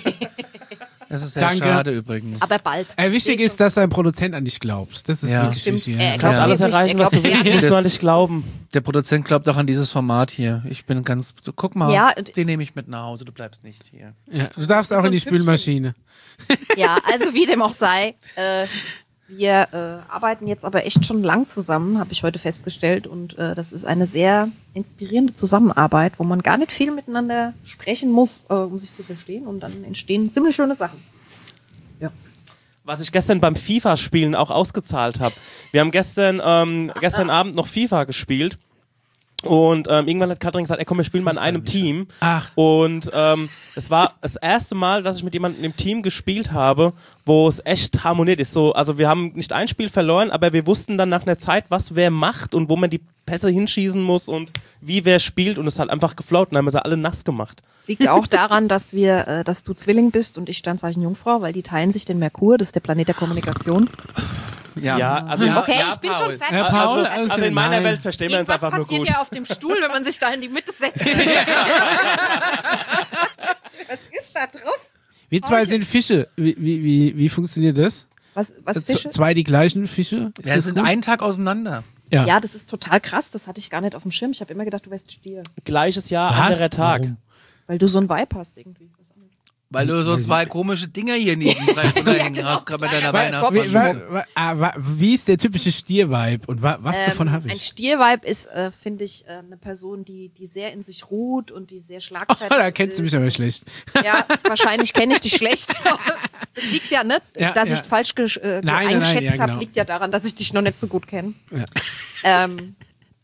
Das ist sehr Danke. schade übrigens. Aber bald. Äh, wichtig ist, dass dein Produzent an dich glaubt. Das ist Ja. wirklich Stimmt. wichtig. Äh, Ja. Du kannst glaubt alles nicht, erreichen, er was du glaubt willst. sehr Musst nicht. nur an dich glauben. Der Produzent glaubt auch an dieses Format hier. Ich bin ganz. Du, guck mal, Ja, und- den nehme ich mit nach Hause, du bleibst nicht hier. Ja. Du darfst auch so in die ein Püppchen. Spülmaschine. Ja, also wie dem auch sei. Äh, wir äh, arbeiten jetzt aber echt schon lang zusammen, habe ich heute festgestellt. Und äh, das ist eine sehr inspirierende Zusammenarbeit, wo man gar nicht viel miteinander sprechen muss, äh, um sich zu verstehen. Und dann entstehen ziemlich schöne Sachen. Ja. Was ich gestern beim FIFA-Spielen auch ausgezahlt habe. Wir haben gestern, ähm, gestern Abend noch FIFA gespielt. Und ähm, irgendwann hat Katrin gesagt, ey komm, wir spielen mal in einem Team. Ach. Und ähm, es war das erste Mal, dass ich mit jemandem im Team gespielt habe, wo es echt harmoniert ist. So, also wir haben nicht ein Spiel verloren, aber wir wussten dann nach einer Zeit, was wer macht und wo man die Pässe hinschießen muss und wie wer spielt. Und es hat einfach geflaut und dann haben wir sie alle nass gemacht. Liegt auch daran, dass wir, äh, dass du Zwilling bist und ich Sternzeichen Jungfrau, weil die teilen sich den Merkur, das ist der Planet der Kommunikation. Ja, Ja, also Ja, Okay, ja, ich bin Paul. schon fertig. Ja, Paul, also, also also in meiner nein. Welt verstehen wir uns Irgendwas einfach nur passiert gut. ja auf dem Stuhl, wenn man sich da in die Mitte setzt. Was ist da drauf? Wir zwei sind Fische. Wie, wie, wie, wie funktioniert das? Was, was Z- Fische? Zwei die gleichen Fische? Ist Wir das sind gut? einen Tag auseinander. Ja. Ja, das ist total krass. Das hatte ich gar nicht auf dem Schirm. Ich habe immer gedacht, du wärst Stier. Gleiches Jahr, Was? anderer Tag. Warum? Weil du so ein Vibe hast irgendwie. Weil du so zwei komische Dinger hier neben dran hängen hast, gerade mit deiner Wie, Weihnachtsmann. wa, wa, ah, wa, wie ist der typische Stier-Vibe und wa, was Ähm, davon habe ein ich? Stier-Vibe ist, äh, finde ich, äh, eine Person, die, die sehr in sich ruht und die sehr Oh, schlagfertig da kennst du mich ist. aber schlecht. Ja, wahrscheinlich kenne ich dich schlecht. Das liegt ja nicht, Ja, dass ja. ich falsch gesch- äh, Nein, nein, eingeschätzt nein, ja, habe, genau. liegt ja daran, dass ich dich noch nicht so gut kenne. Ja. Ähm,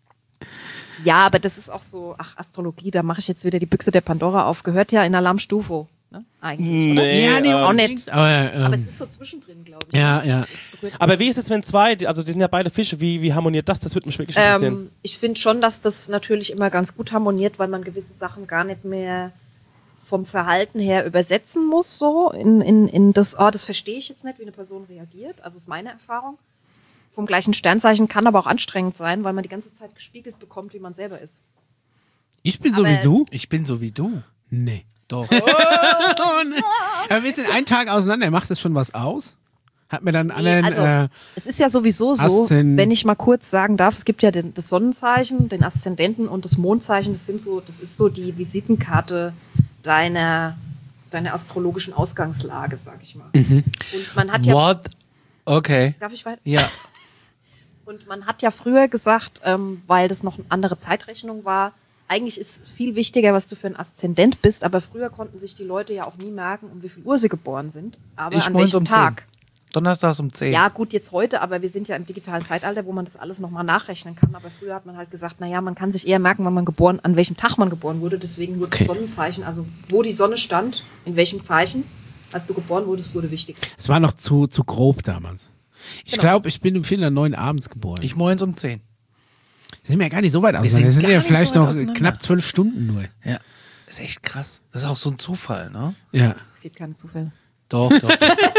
ja, aber das ist auch so, ach, Astrologie, da mache ich jetzt wieder die Büchse der Pandora auf. Gehört ja in Alarm Stufo, ne? Eigentlich. oder? Nee, Ja, nee, ähm, Auch nicht. Aber, ähm, Aber es ist so zwischendrin, glaube ich. ja, ja. Das berührt mich. Aber wie ist es, wenn zwei, die- also die sind ja beide Fische, wie, wie harmoniert das? Das würde mich wirklich interessieren. Ähm, ich finde schon, dass das natürlich immer ganz gut harmoniert, weil man gewisse Sachen gar nicht mehr vom Verhalten her übersetzen muss, so in, in, in das, oh, das verstehe ich jetzt nicht, wie eine Person reagiert. Also ist meine Erfahrung. Vom gleichen Sternzeichen kann aber auch anstrengend sein, weil man die ganze Zeit gespiegelt bekommt, wie man selber ist. Ich bin so Aber- wie du? Ich bin so wie du. Nee. Doch. Oh, nee. Aber wir sind einen Tag auseinander. Macht das schon was aus? Hat mir dann Nee, anderen. also, äh, es ist ja sowieso so, Aszend- wenn ich mal kurz sagen darf, es gibt ja den, das Sonnenzeichen, den Aszendenten und das Mondzeichen, das sind so, das ist so die Visitenkarte deiner, deiner astrologischen Ausgangslage, sag ich mal. Mhm. Und man hat ja, What? Okay. darf ich weiter? Ja. Und man hat ja früher gesagt, ähm, weil das noch eine andere Zeitrechnung war, eigentlich ist viel wichtiger, was du für ein Aszendent bist, aber früher konnten sich die Leute ja auch nie merken, um wie viel Uhr sie geboren sind, aber Ich an morgens welchem um Tag. zehn. Donnerstags um zehn. Ja, gut, jetzt heute, aber wir sind ja im digitalen Zeitalter, wo man das alles nochmal nachrechnen kann. Aber früher hat man halt gesagt, naja, man kann sich eher merken, wann man geboren, an welchem Tag man geboren wurde. Deswegen wurde Okay. das Sonnenzeichen, also wo die Sonne stand, in welchem Zeichen, als du geboren wurdest, wurde wichtig. Es war noch zu, zu grob damals. Ich Genau. glaube, ich bin um Viertel nach neun abends geboren. Ich morgens um zehn. Das sind wir ja gar nicht so weit auseinander. sind Das sind gar ja nicht vielleicht so weit noch auseinander. knapp zwölf Stunden nur. Ja. Das ist echt krass. Das ist auch so ein Zufall, ne? Ja. Es gibt keine Zufälle. Doch, doch.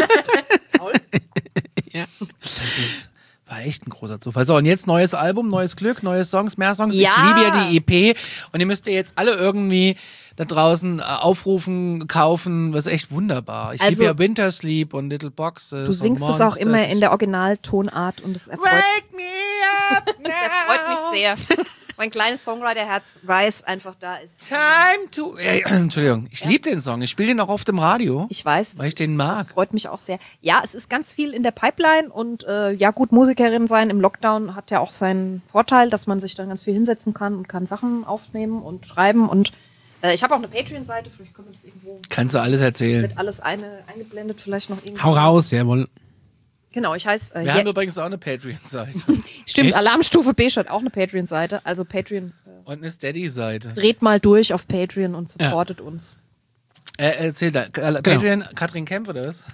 Ja. Das ist, war echt ein großer Zufall. So, und jetzt neues Album, neues Glück, neue Songs, mehr Songs. Ja. Ich liebe ja die E P. Und ihr müsst ihr jetzt alle irgendwie da draußen äh, aufrufen, kaufen. Das ist echt wunderbar. Ich Also- liebe ja Winter Sleep und Little Boxes. Du singst es auch immer in der der Originaltonart und es erfreut, Wake me up now. es erfreut mich sehr. Mein kleines Songwriter-Herz weiß einfach, da ist. Time to... Äh, Entschuldigung, ich liebe den Song. Ich spiele den auch oft im Radio, Ich weiß. weil ich den Das mag. freut mich auch sehr. Ja, es ist ganz viel in der Pipeline und äh, ja gut, Musikerin sein im Lockdown hat ja auch seinen Vorteil, dass man sich dann ganz viel hinsetzen kann und kann Sachen aufnehmen und schreiben und äh, ich habe auch eine Patreon-Seite, vielleicht können wir das irgendwo, Kannst du alles erzählen. wird alles eine, eingeblendet, vielleicht noch irgendwo. Hau raus, jawohl. Genau, ich heiße, äh, Wir haben ja, übrigens auch eine Patreon-Seite stimmt, Echt? Alarmstufe B hat auch eine Patreon-Seite, also Patreon, äh, und eine Steady-Seite. dreht mal durch auf Patreon und supportet uns. Äh, erzähl da. Äh, Patreon, Katrin Kempf oder was?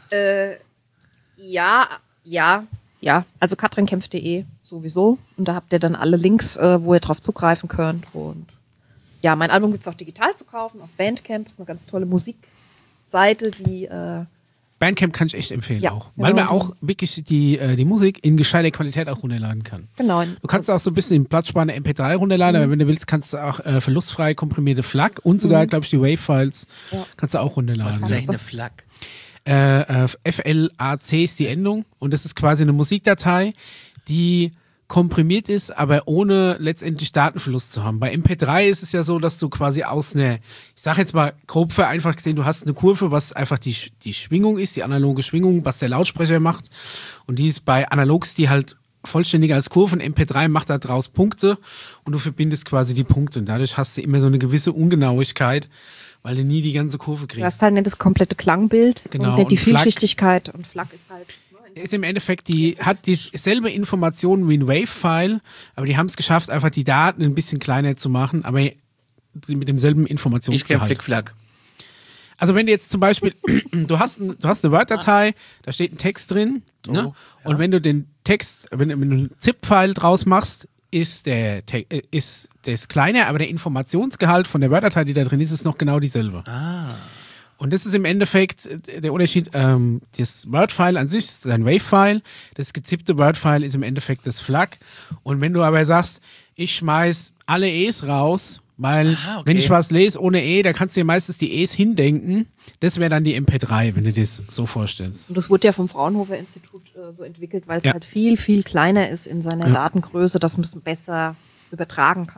Ja, ja, ja. Also katrinkämpf punkt de sowieso. Und da habt ihr dann alle Links, äh, wo ihr drauf zugreifen könnt. Und ja, mein Album gibt's auch digital zu kaufen auf Bandcamp. Das ist eine ganz tolle Musikseite, die äh, Bandcamp kann ich echt empfehlen Ja, auch. Weil genau. man auch wirklich die, äh, die Musik in gescheiter Qualität auch runterladen kann. genau. Du kannst auch so ein bisschen den platzsparende M P drei runterladen, aber wenn du willst, kannst du auch äh, verlustfrei komprimierte F L A C und sogar, glaube ich, die Wave-Files Ja. kannst du auch runterladen. Das ist echt eine Flak. Äh, äh, F L A C ist die Endung und das ist quasi eine Musikdatei, die komprimiert ist, aber ohne letztendlich Datenverlust zu haben. Bei M P drei ist es ja so, dass du quasi aus einer, ich sag jetzt mal grob vereinfacht gesehen, du hast eine Kurve, was einfach die, Sch- die Schwingung ist, die analoge Schwingung, was der Lautsprecher macht und die ist bei Analog ist die halt vollständig als Kurve und M P drei macht da draus Punkte und du verbindest quasi die Punkte und dadurch hast du immer so eine gewisse Ungenauigkeit, weil du nie die ganze Kurve Du kriegst. hast halt nicht das komplette Klangbild Genau, und nicht die und F L A C Vielschichtigkeit. Und F L A C ist halt. ne, Ist im Endeffekt, die hat dieselbe Information wie ein Wave-File, aber die haben es geschafft, einfach die Daten ein bisschen kleiner zu machen, aber mit demselben Ich kenn Informationsgehalt. Flick-Flack. Also wenn du jetzt zum Beispiel, du hast, ein, du hast eine Word-Datei, da steht ein Text drin, ne? Und wenn du den Text, wenn, du- wenn du einen ZIP-File draus machst, ist der Te äh, ist das kleiner, aber der Informationsgehalt von der Word-Datei, die da drin ist, ist noch genau dieselbe. Und das ist im Endeffekt äh, der Unterschied. Ähm, das Word-File an sich ist ein Wave-File. Das gezippte Word-File ist im Endeffekt das F L A C. Und wenn du aber sagst, ich schmeiß alle E's raus, weil Aha, okay. wenn ich was lese ohne E, da kannst du dir meistens die E's hindenken. Das wäre dann die M P drei, wenn du das so vorstellst. Und das wurde ja vom Fraunhofer Institut äh, so entwickelt, weil es Ja. halt viel, viel kleiner ist in seiner Ja. Datengröße, dass man es besser übertragen kann.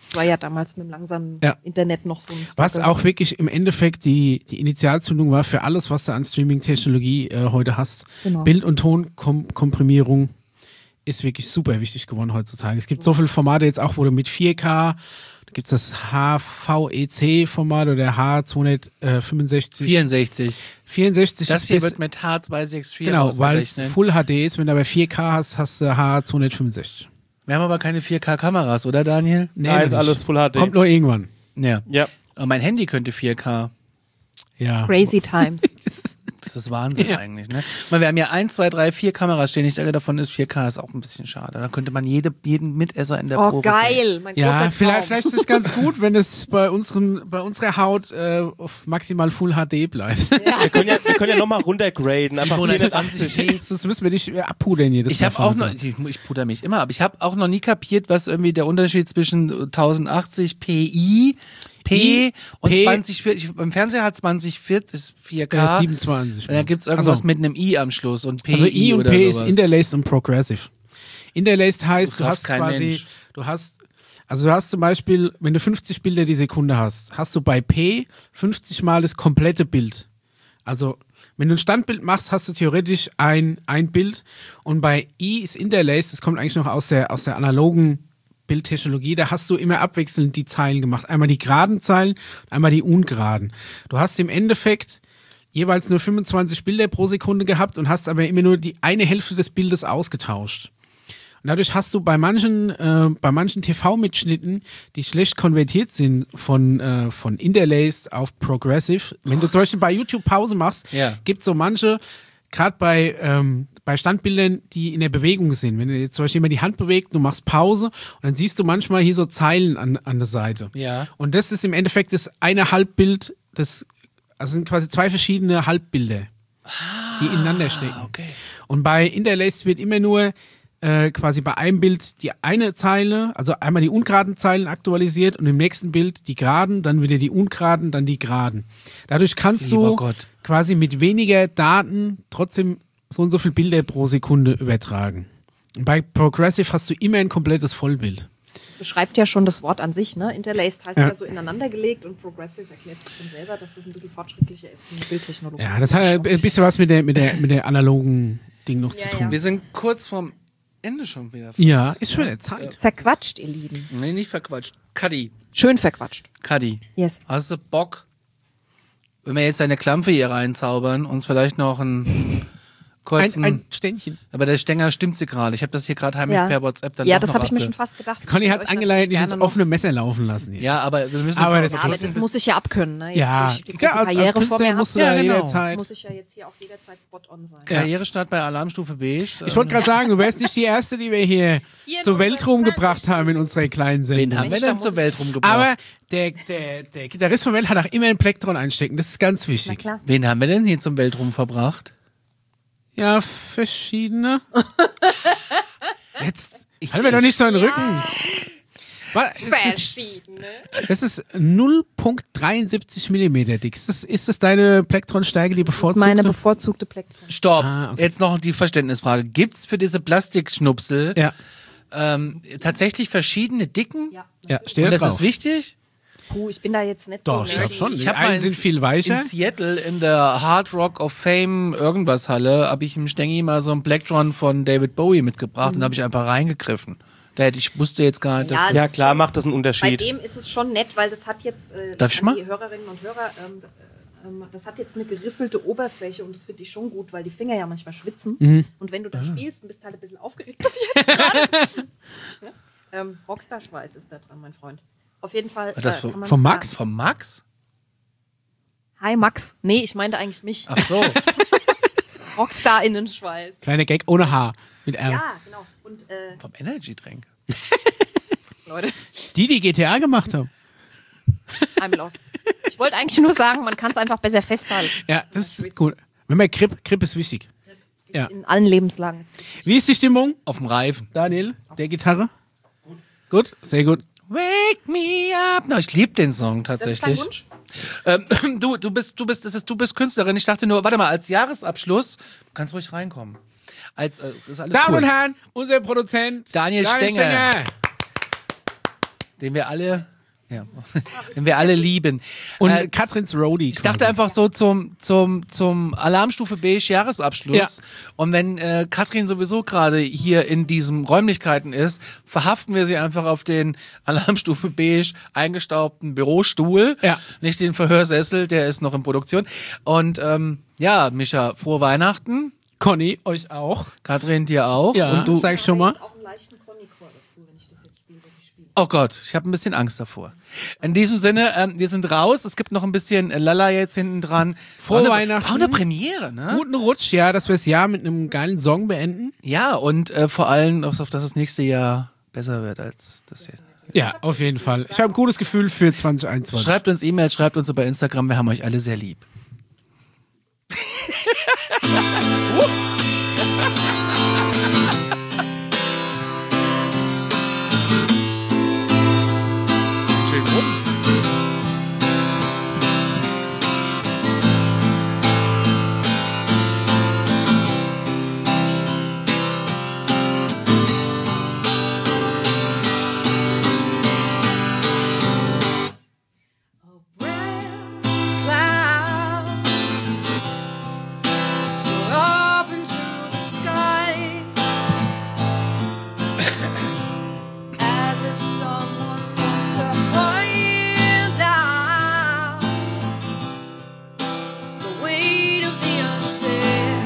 War ja damals mit dem langsamen Ja. Internet noch so ein Was Struggle. auch wirklich im Endeffekt die, die Initialzündung war für alles, was du an Streaming-Technologie äh, heute hast. Genau. Bild- und Tonkomprimierung ist wirklich super wichtig geworden heutzutage. Es gibt so viele Formate jetzt auch, wo du mit vier K, da gibt es das H V E C-Format oder H zweihundertfünfundsechzig. vierundsechzig. vierundsechzig Das ist hier jetzt- wird mit H zweihundertvierundsechzig Genau, weil es ausgerechnet. Full H D ist. Wenn du aber vier K hast, hast du H zweihundertfünfundsechzig. Wir haben aber keine vier K-Kameras, oder Daniel? Nee, Nein, noch ist nicht. alles Full H D. Kommt nur irgendwann. Ja. Ja. Aber mein Handy könnte vier K. Ja. Crazy Times. Das ist Wahnsinn Ja. eigentlich, ne? Weil wir haben ja eins, zwei, drei, vier Kameras stehen. Ich denke, davon ist vier K ist auch ein bisschen schade. Da könnte man jede, jeden Mitesser in der Oh, Probe sehen. geil. Mein Ja, großer vielleicht, Traum. vielleicht ist es ganz gut, wenn es bei, unseren, bei unserer Haut äh, auf maximal Full H D bleibt. Wir können ja, wir können ja nochmal runtergraden. Einfach siebenhundertzwanzig p. Sonst müssen wir dich äh, abpudern jedes Ich Mal. habe auch von noch, uns. ich, ich puder mich immer, aber ich habe auch noch nie kapiert, was irgendwie der Unterschied zwischen tausendachtzig Pi, P I, und P. zwanzig vierzig. Beim Fernseher hat zwanzig vierzig ist vier K. Äh, siebenundzwanzig. Und dann gibt es irgendwas Also, mit einem I am Schluss und P I Also I und oder P ist sowas. interlaced und progressive. Interlaced heißt, Du du raffst hast kein quasi, Mensch. du hast, also du hast zum Beispiel, wenn du fünfzig Bilder die Sekunde hast, hast du bei P fünfzig mal das komplette Bild. Also wenn du ein Standbild machst, hast du theoretisch ein, ein Bild und bei I ist interlaced, das kommt eigentlich noch aus der, aus der analogen Bildtechnologie, da hast du immer abwechselnd die Zeilen gemacht. Einmal die geraden Zeilen, einmal die ungeraden. Du hast im Endeffekt jeweils nur fünfundzwanzig Bilder pro Sekunde gehabt und hast aber immer nur die eine Hälfte des Bildes ausgetauscht. Und dadurch hast du bei manchen, äh, bei manchen T V-Mitschnitten, die schlecht konvertiert sind von, äh, von Interlaced auf Progressive, wenn du zum Beispiel bei YouTube Pause machst, Ja. gibt es so manche, gerade bei, ähm, bei Standbildern, die in der Bewegung sind. Wenn du jetzt zum Beispiel immer die Hand bewegt, du machst Pause und dann siehst du manchmal hier so Zeilen an, an der Seite. Ja. Und das ist im Endeffekt das eine Halbbild, das, also sind quasi zwei verschiedene Halbbilder, die ineinander stecken. okay. Und bei Interlaced wird immer nur äh, quasi bei einem Bild die eine Zeile, also einmal die ungeraden Zeilen aktualisiert und im nächsten Bild die geraden, dann wieder die ungeraden, dann die geraden. Dadurch kannst Lieber du Gott. quasi mit weniger Daten trotzdem so und so viele Bilder pro Sekunde übertragen. Und bei Progressive hast du immer ein komplettes Vollbild. Beschreibt ja schon das Wort an sich, ne? Interlaced heißt Ja. ja, so ineinander gelegt und Progressive erklärt sich schon selber, dass das ein bisschen fortschrittlicher ist wie die Bildtechnologie. Ja, das hat ein bisschen was mit der, mit der, mit der analogen Ding noch Ja, zu tun. ja. Wir sind kurz vorm Ende schon wieder. fast. Ja, ist schon der Zeit. Verquatscht, ihr Lieben. Nee, nicht verquatscht. Kadi. Schön verquatscht. Kadi. Yes. Hast du Bock, wenn wir jetzt eine Klampfe hier reinzaubern, uns vielleicht noch einen kurzen... Ein, ein Ständchen. aber der Stänger stimmt sie gerade. Ich habe das hier gerade heimlich Ja, per WhatsApp dann ja doch das noch habe ich mir abge- schon fast gedacht. Conny Ich hat will es euch angeleitet, natürlich nicht ins gerne noch- offene Messer laufen lassen. Jetzt. Ja, aber wir müssen Aber jetzt das noch- Ja, aber das muss ich ja abkönnen. Ne? Jetzt, Ja, wo ich die große klar, als, als Karriere vor Künstler mir musst du habe, da Ja, genau. jederzeit. muss ich ja jetzt hier auch jederzeit spot on sein. Karrierestart bei Alarmstufe Beige. Ich wollte gerade sagen, du wärst nicht die Erste, die wir hier, Hier zur in Welt unserer rumgebracht haben in unserer kleinen Wen Sendung. haben wir Mensch, da denn muss zur ich- Welt rumgebracht? Aber der, der, der Gitarrist von Welt hat auch immer ein Plektron einstecken. Das ist ganz Na wichtig. klar. Wen haben wir denn hier zum Weltrum verbracht? Ja, verschiedene. Jetzt halt mir doch nicht so in den Rücken. Was, das, ist, Verschiedene. das ist null Komma dreiundsiebzig Millimeter dick. Ist das, ist das deine Plektronsteige, die Das ist bevorzugte? meine bevorzugte Plektron. Stopp. Ah, okay. Jetzt noch die Verständnisfrage. Gibt's für diese Plastikschnupsel ja, ähm, tatsächlich verschiedene Dicken? Ja. ja, steht Und da das drauf. ist wichtig? Puh, ich bin da jetzt nicht Doch, so ich glaube schon. Ich Die hab mal einen in- sind viel weicher. In Seattle in der Hard Rock of Fame irgendwas Halle habe ich im Stengi mal so einen Blacktron von David Bowie mitgebracht und da habe ich einfach reingegriffen. Da hätte ich wusste jetzt gar nicht, dass Ja, das Ja, ist klar schon- macht das einen Bei Unterschied. dem ist es schon nett, weil das hat jetzt, äh, Darf ich an mal? die Hörerinnen und Hörer, ähm, äh, ähm, das hat jetzt eine geriffelte Oberfläche und das finde ich schon gut, weil die Finger ja manchmal schwitzen. Mhm. Und wenn du Ah. da spielst und bist halt ein bisschen aufgeregt wie jetzt gerade. ja? ähm, Rockstar-Schweiß ist da dran, mein Freund. Auf jeden Fall. Das äh, vom- kann man's vom da- Max? vom Max? Hi Max. Nee, ich meinte eigentlich mich. Ach so. Rockstar-Innenschweiß. Kleiner Gag ohne Haar. Mit R. Ja, genau. Und äh, vom Energy Drink. Leute, Die, die G T A gemacht haben. I'm lost. Ich wollte eigentlich nur sagen, man kann es einfach besser festhalten. Ja, das ist gut. Wenn man Grip, Grip ist wichtig. Ja. In allen Lebenslagen. Wie ist die Stimmung, Auf dem Reifen. Daniel, der Gitarre? Gut, sehr gut. Wake me up. Na, ich liebe den Song Das ist dein tatsächlich. Wunsch? Ähm, du, du bist, du bist, das ist, du bist Künstlerin. Ich dachte nur, warte mal, als Jahresabschluss, du kannst ruhig reinkommen. Als, äh, ist alles Damen cool. und Herren, unser Produzent Daniel Stenger. den wir alle, ja, den wir alle lieben. Und Äh, Katrins Roadie. Ich dachte einfach so zum, zum, zum Alarmstufe Beige Jahresabschluss. Ja. Und wenn äh, Katrin sowieso gerade hier in diesen Räumlichkeiten ist, verhaften wir sie einfach auf den Alarmstufe Beige eingestaubten Bürostuhl. Ja. Nicht den Verhörsessel, der ist noch in Produktion. Und ähm, ja, Micha, frohe Weihnachten. Conny, euch auch. Katrin, dir auch. Ja, Und du. sag ich schon mal. Auch einen leichten Conny-Chor dazu, wenn ich das jetzt spiele, was ich spiele. Oh Gott, ich habe ein bisschen Angst davor. In diesem Sinne, ähm, wir sind raus. Es gibt noch ein bisschen äh, Lala jetzt hinten dran. Frohe Ist auch eine- Weihnachten. Ist auch eine Premiere, ne? Guten Rutsch, ja, dass wir das Jahr mit einem geilen Song beenden. Ja, und äh, vor allem, auf, auf dass das nächste Jahr besser wird als das hier. Ja, auf jeden Fall. Ich habe ein gutes Gefühl für zwanzig einundzwanzig. Schreibt uns E-Mails, schreibt uns über Instagram. Wir haben euch alle sehr lieb. Schön Rums. Cloud soar up into the sky as if someone wants to find out the weight of the unsaid.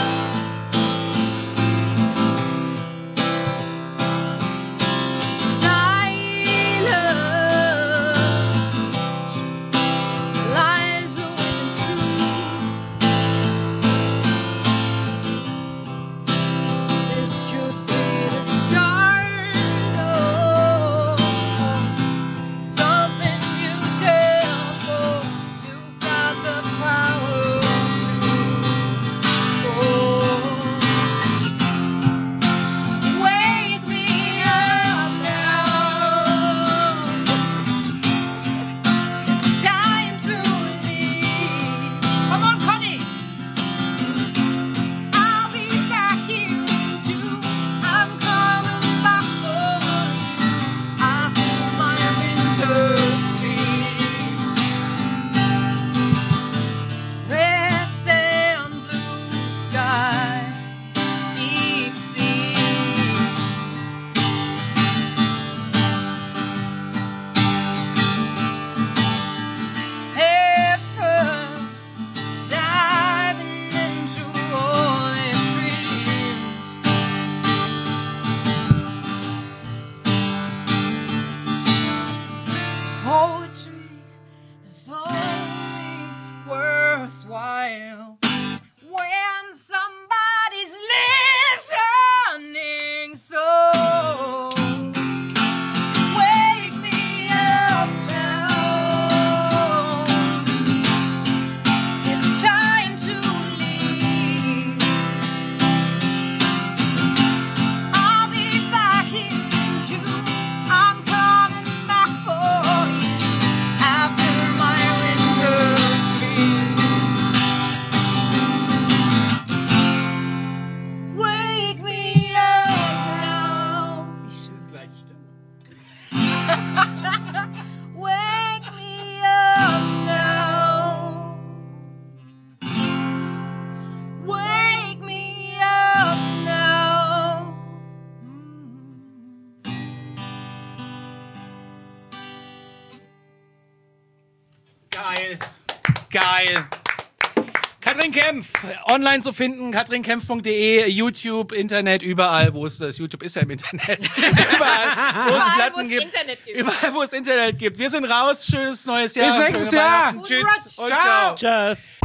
Silence lies in truth. This could be the start of something beautiful. You've got the power to wake me up now. Time to leave. Come on, Connie. I'll be back here in June. I'm coming back for you. I feel my winter street. Red sand, blue sky, deep sea. Head first, diving into all its dreams. Poetry is only worthwhile when somebody's listening. So wake me up now. It's time to leave. I'll be back here in June. I'm coming back for you after my winter street. Wake me up now. Wake me up now. Wake me up now. Geil. Geil. Katrin Kempf, online zu finden, katrinkämpf punkt de, YouTube, Internet, überall, wo es das, YouTube ist ja im Internet, überall, wo es Platten gibt, Internet gibt. überall, wo es Internet gibt. Wir sind raus, schönes neues Jahr. Bis nächstes schöne Jahr. Weihnachten. Guten Tschüss Rutsch. und ciao. Tschüss.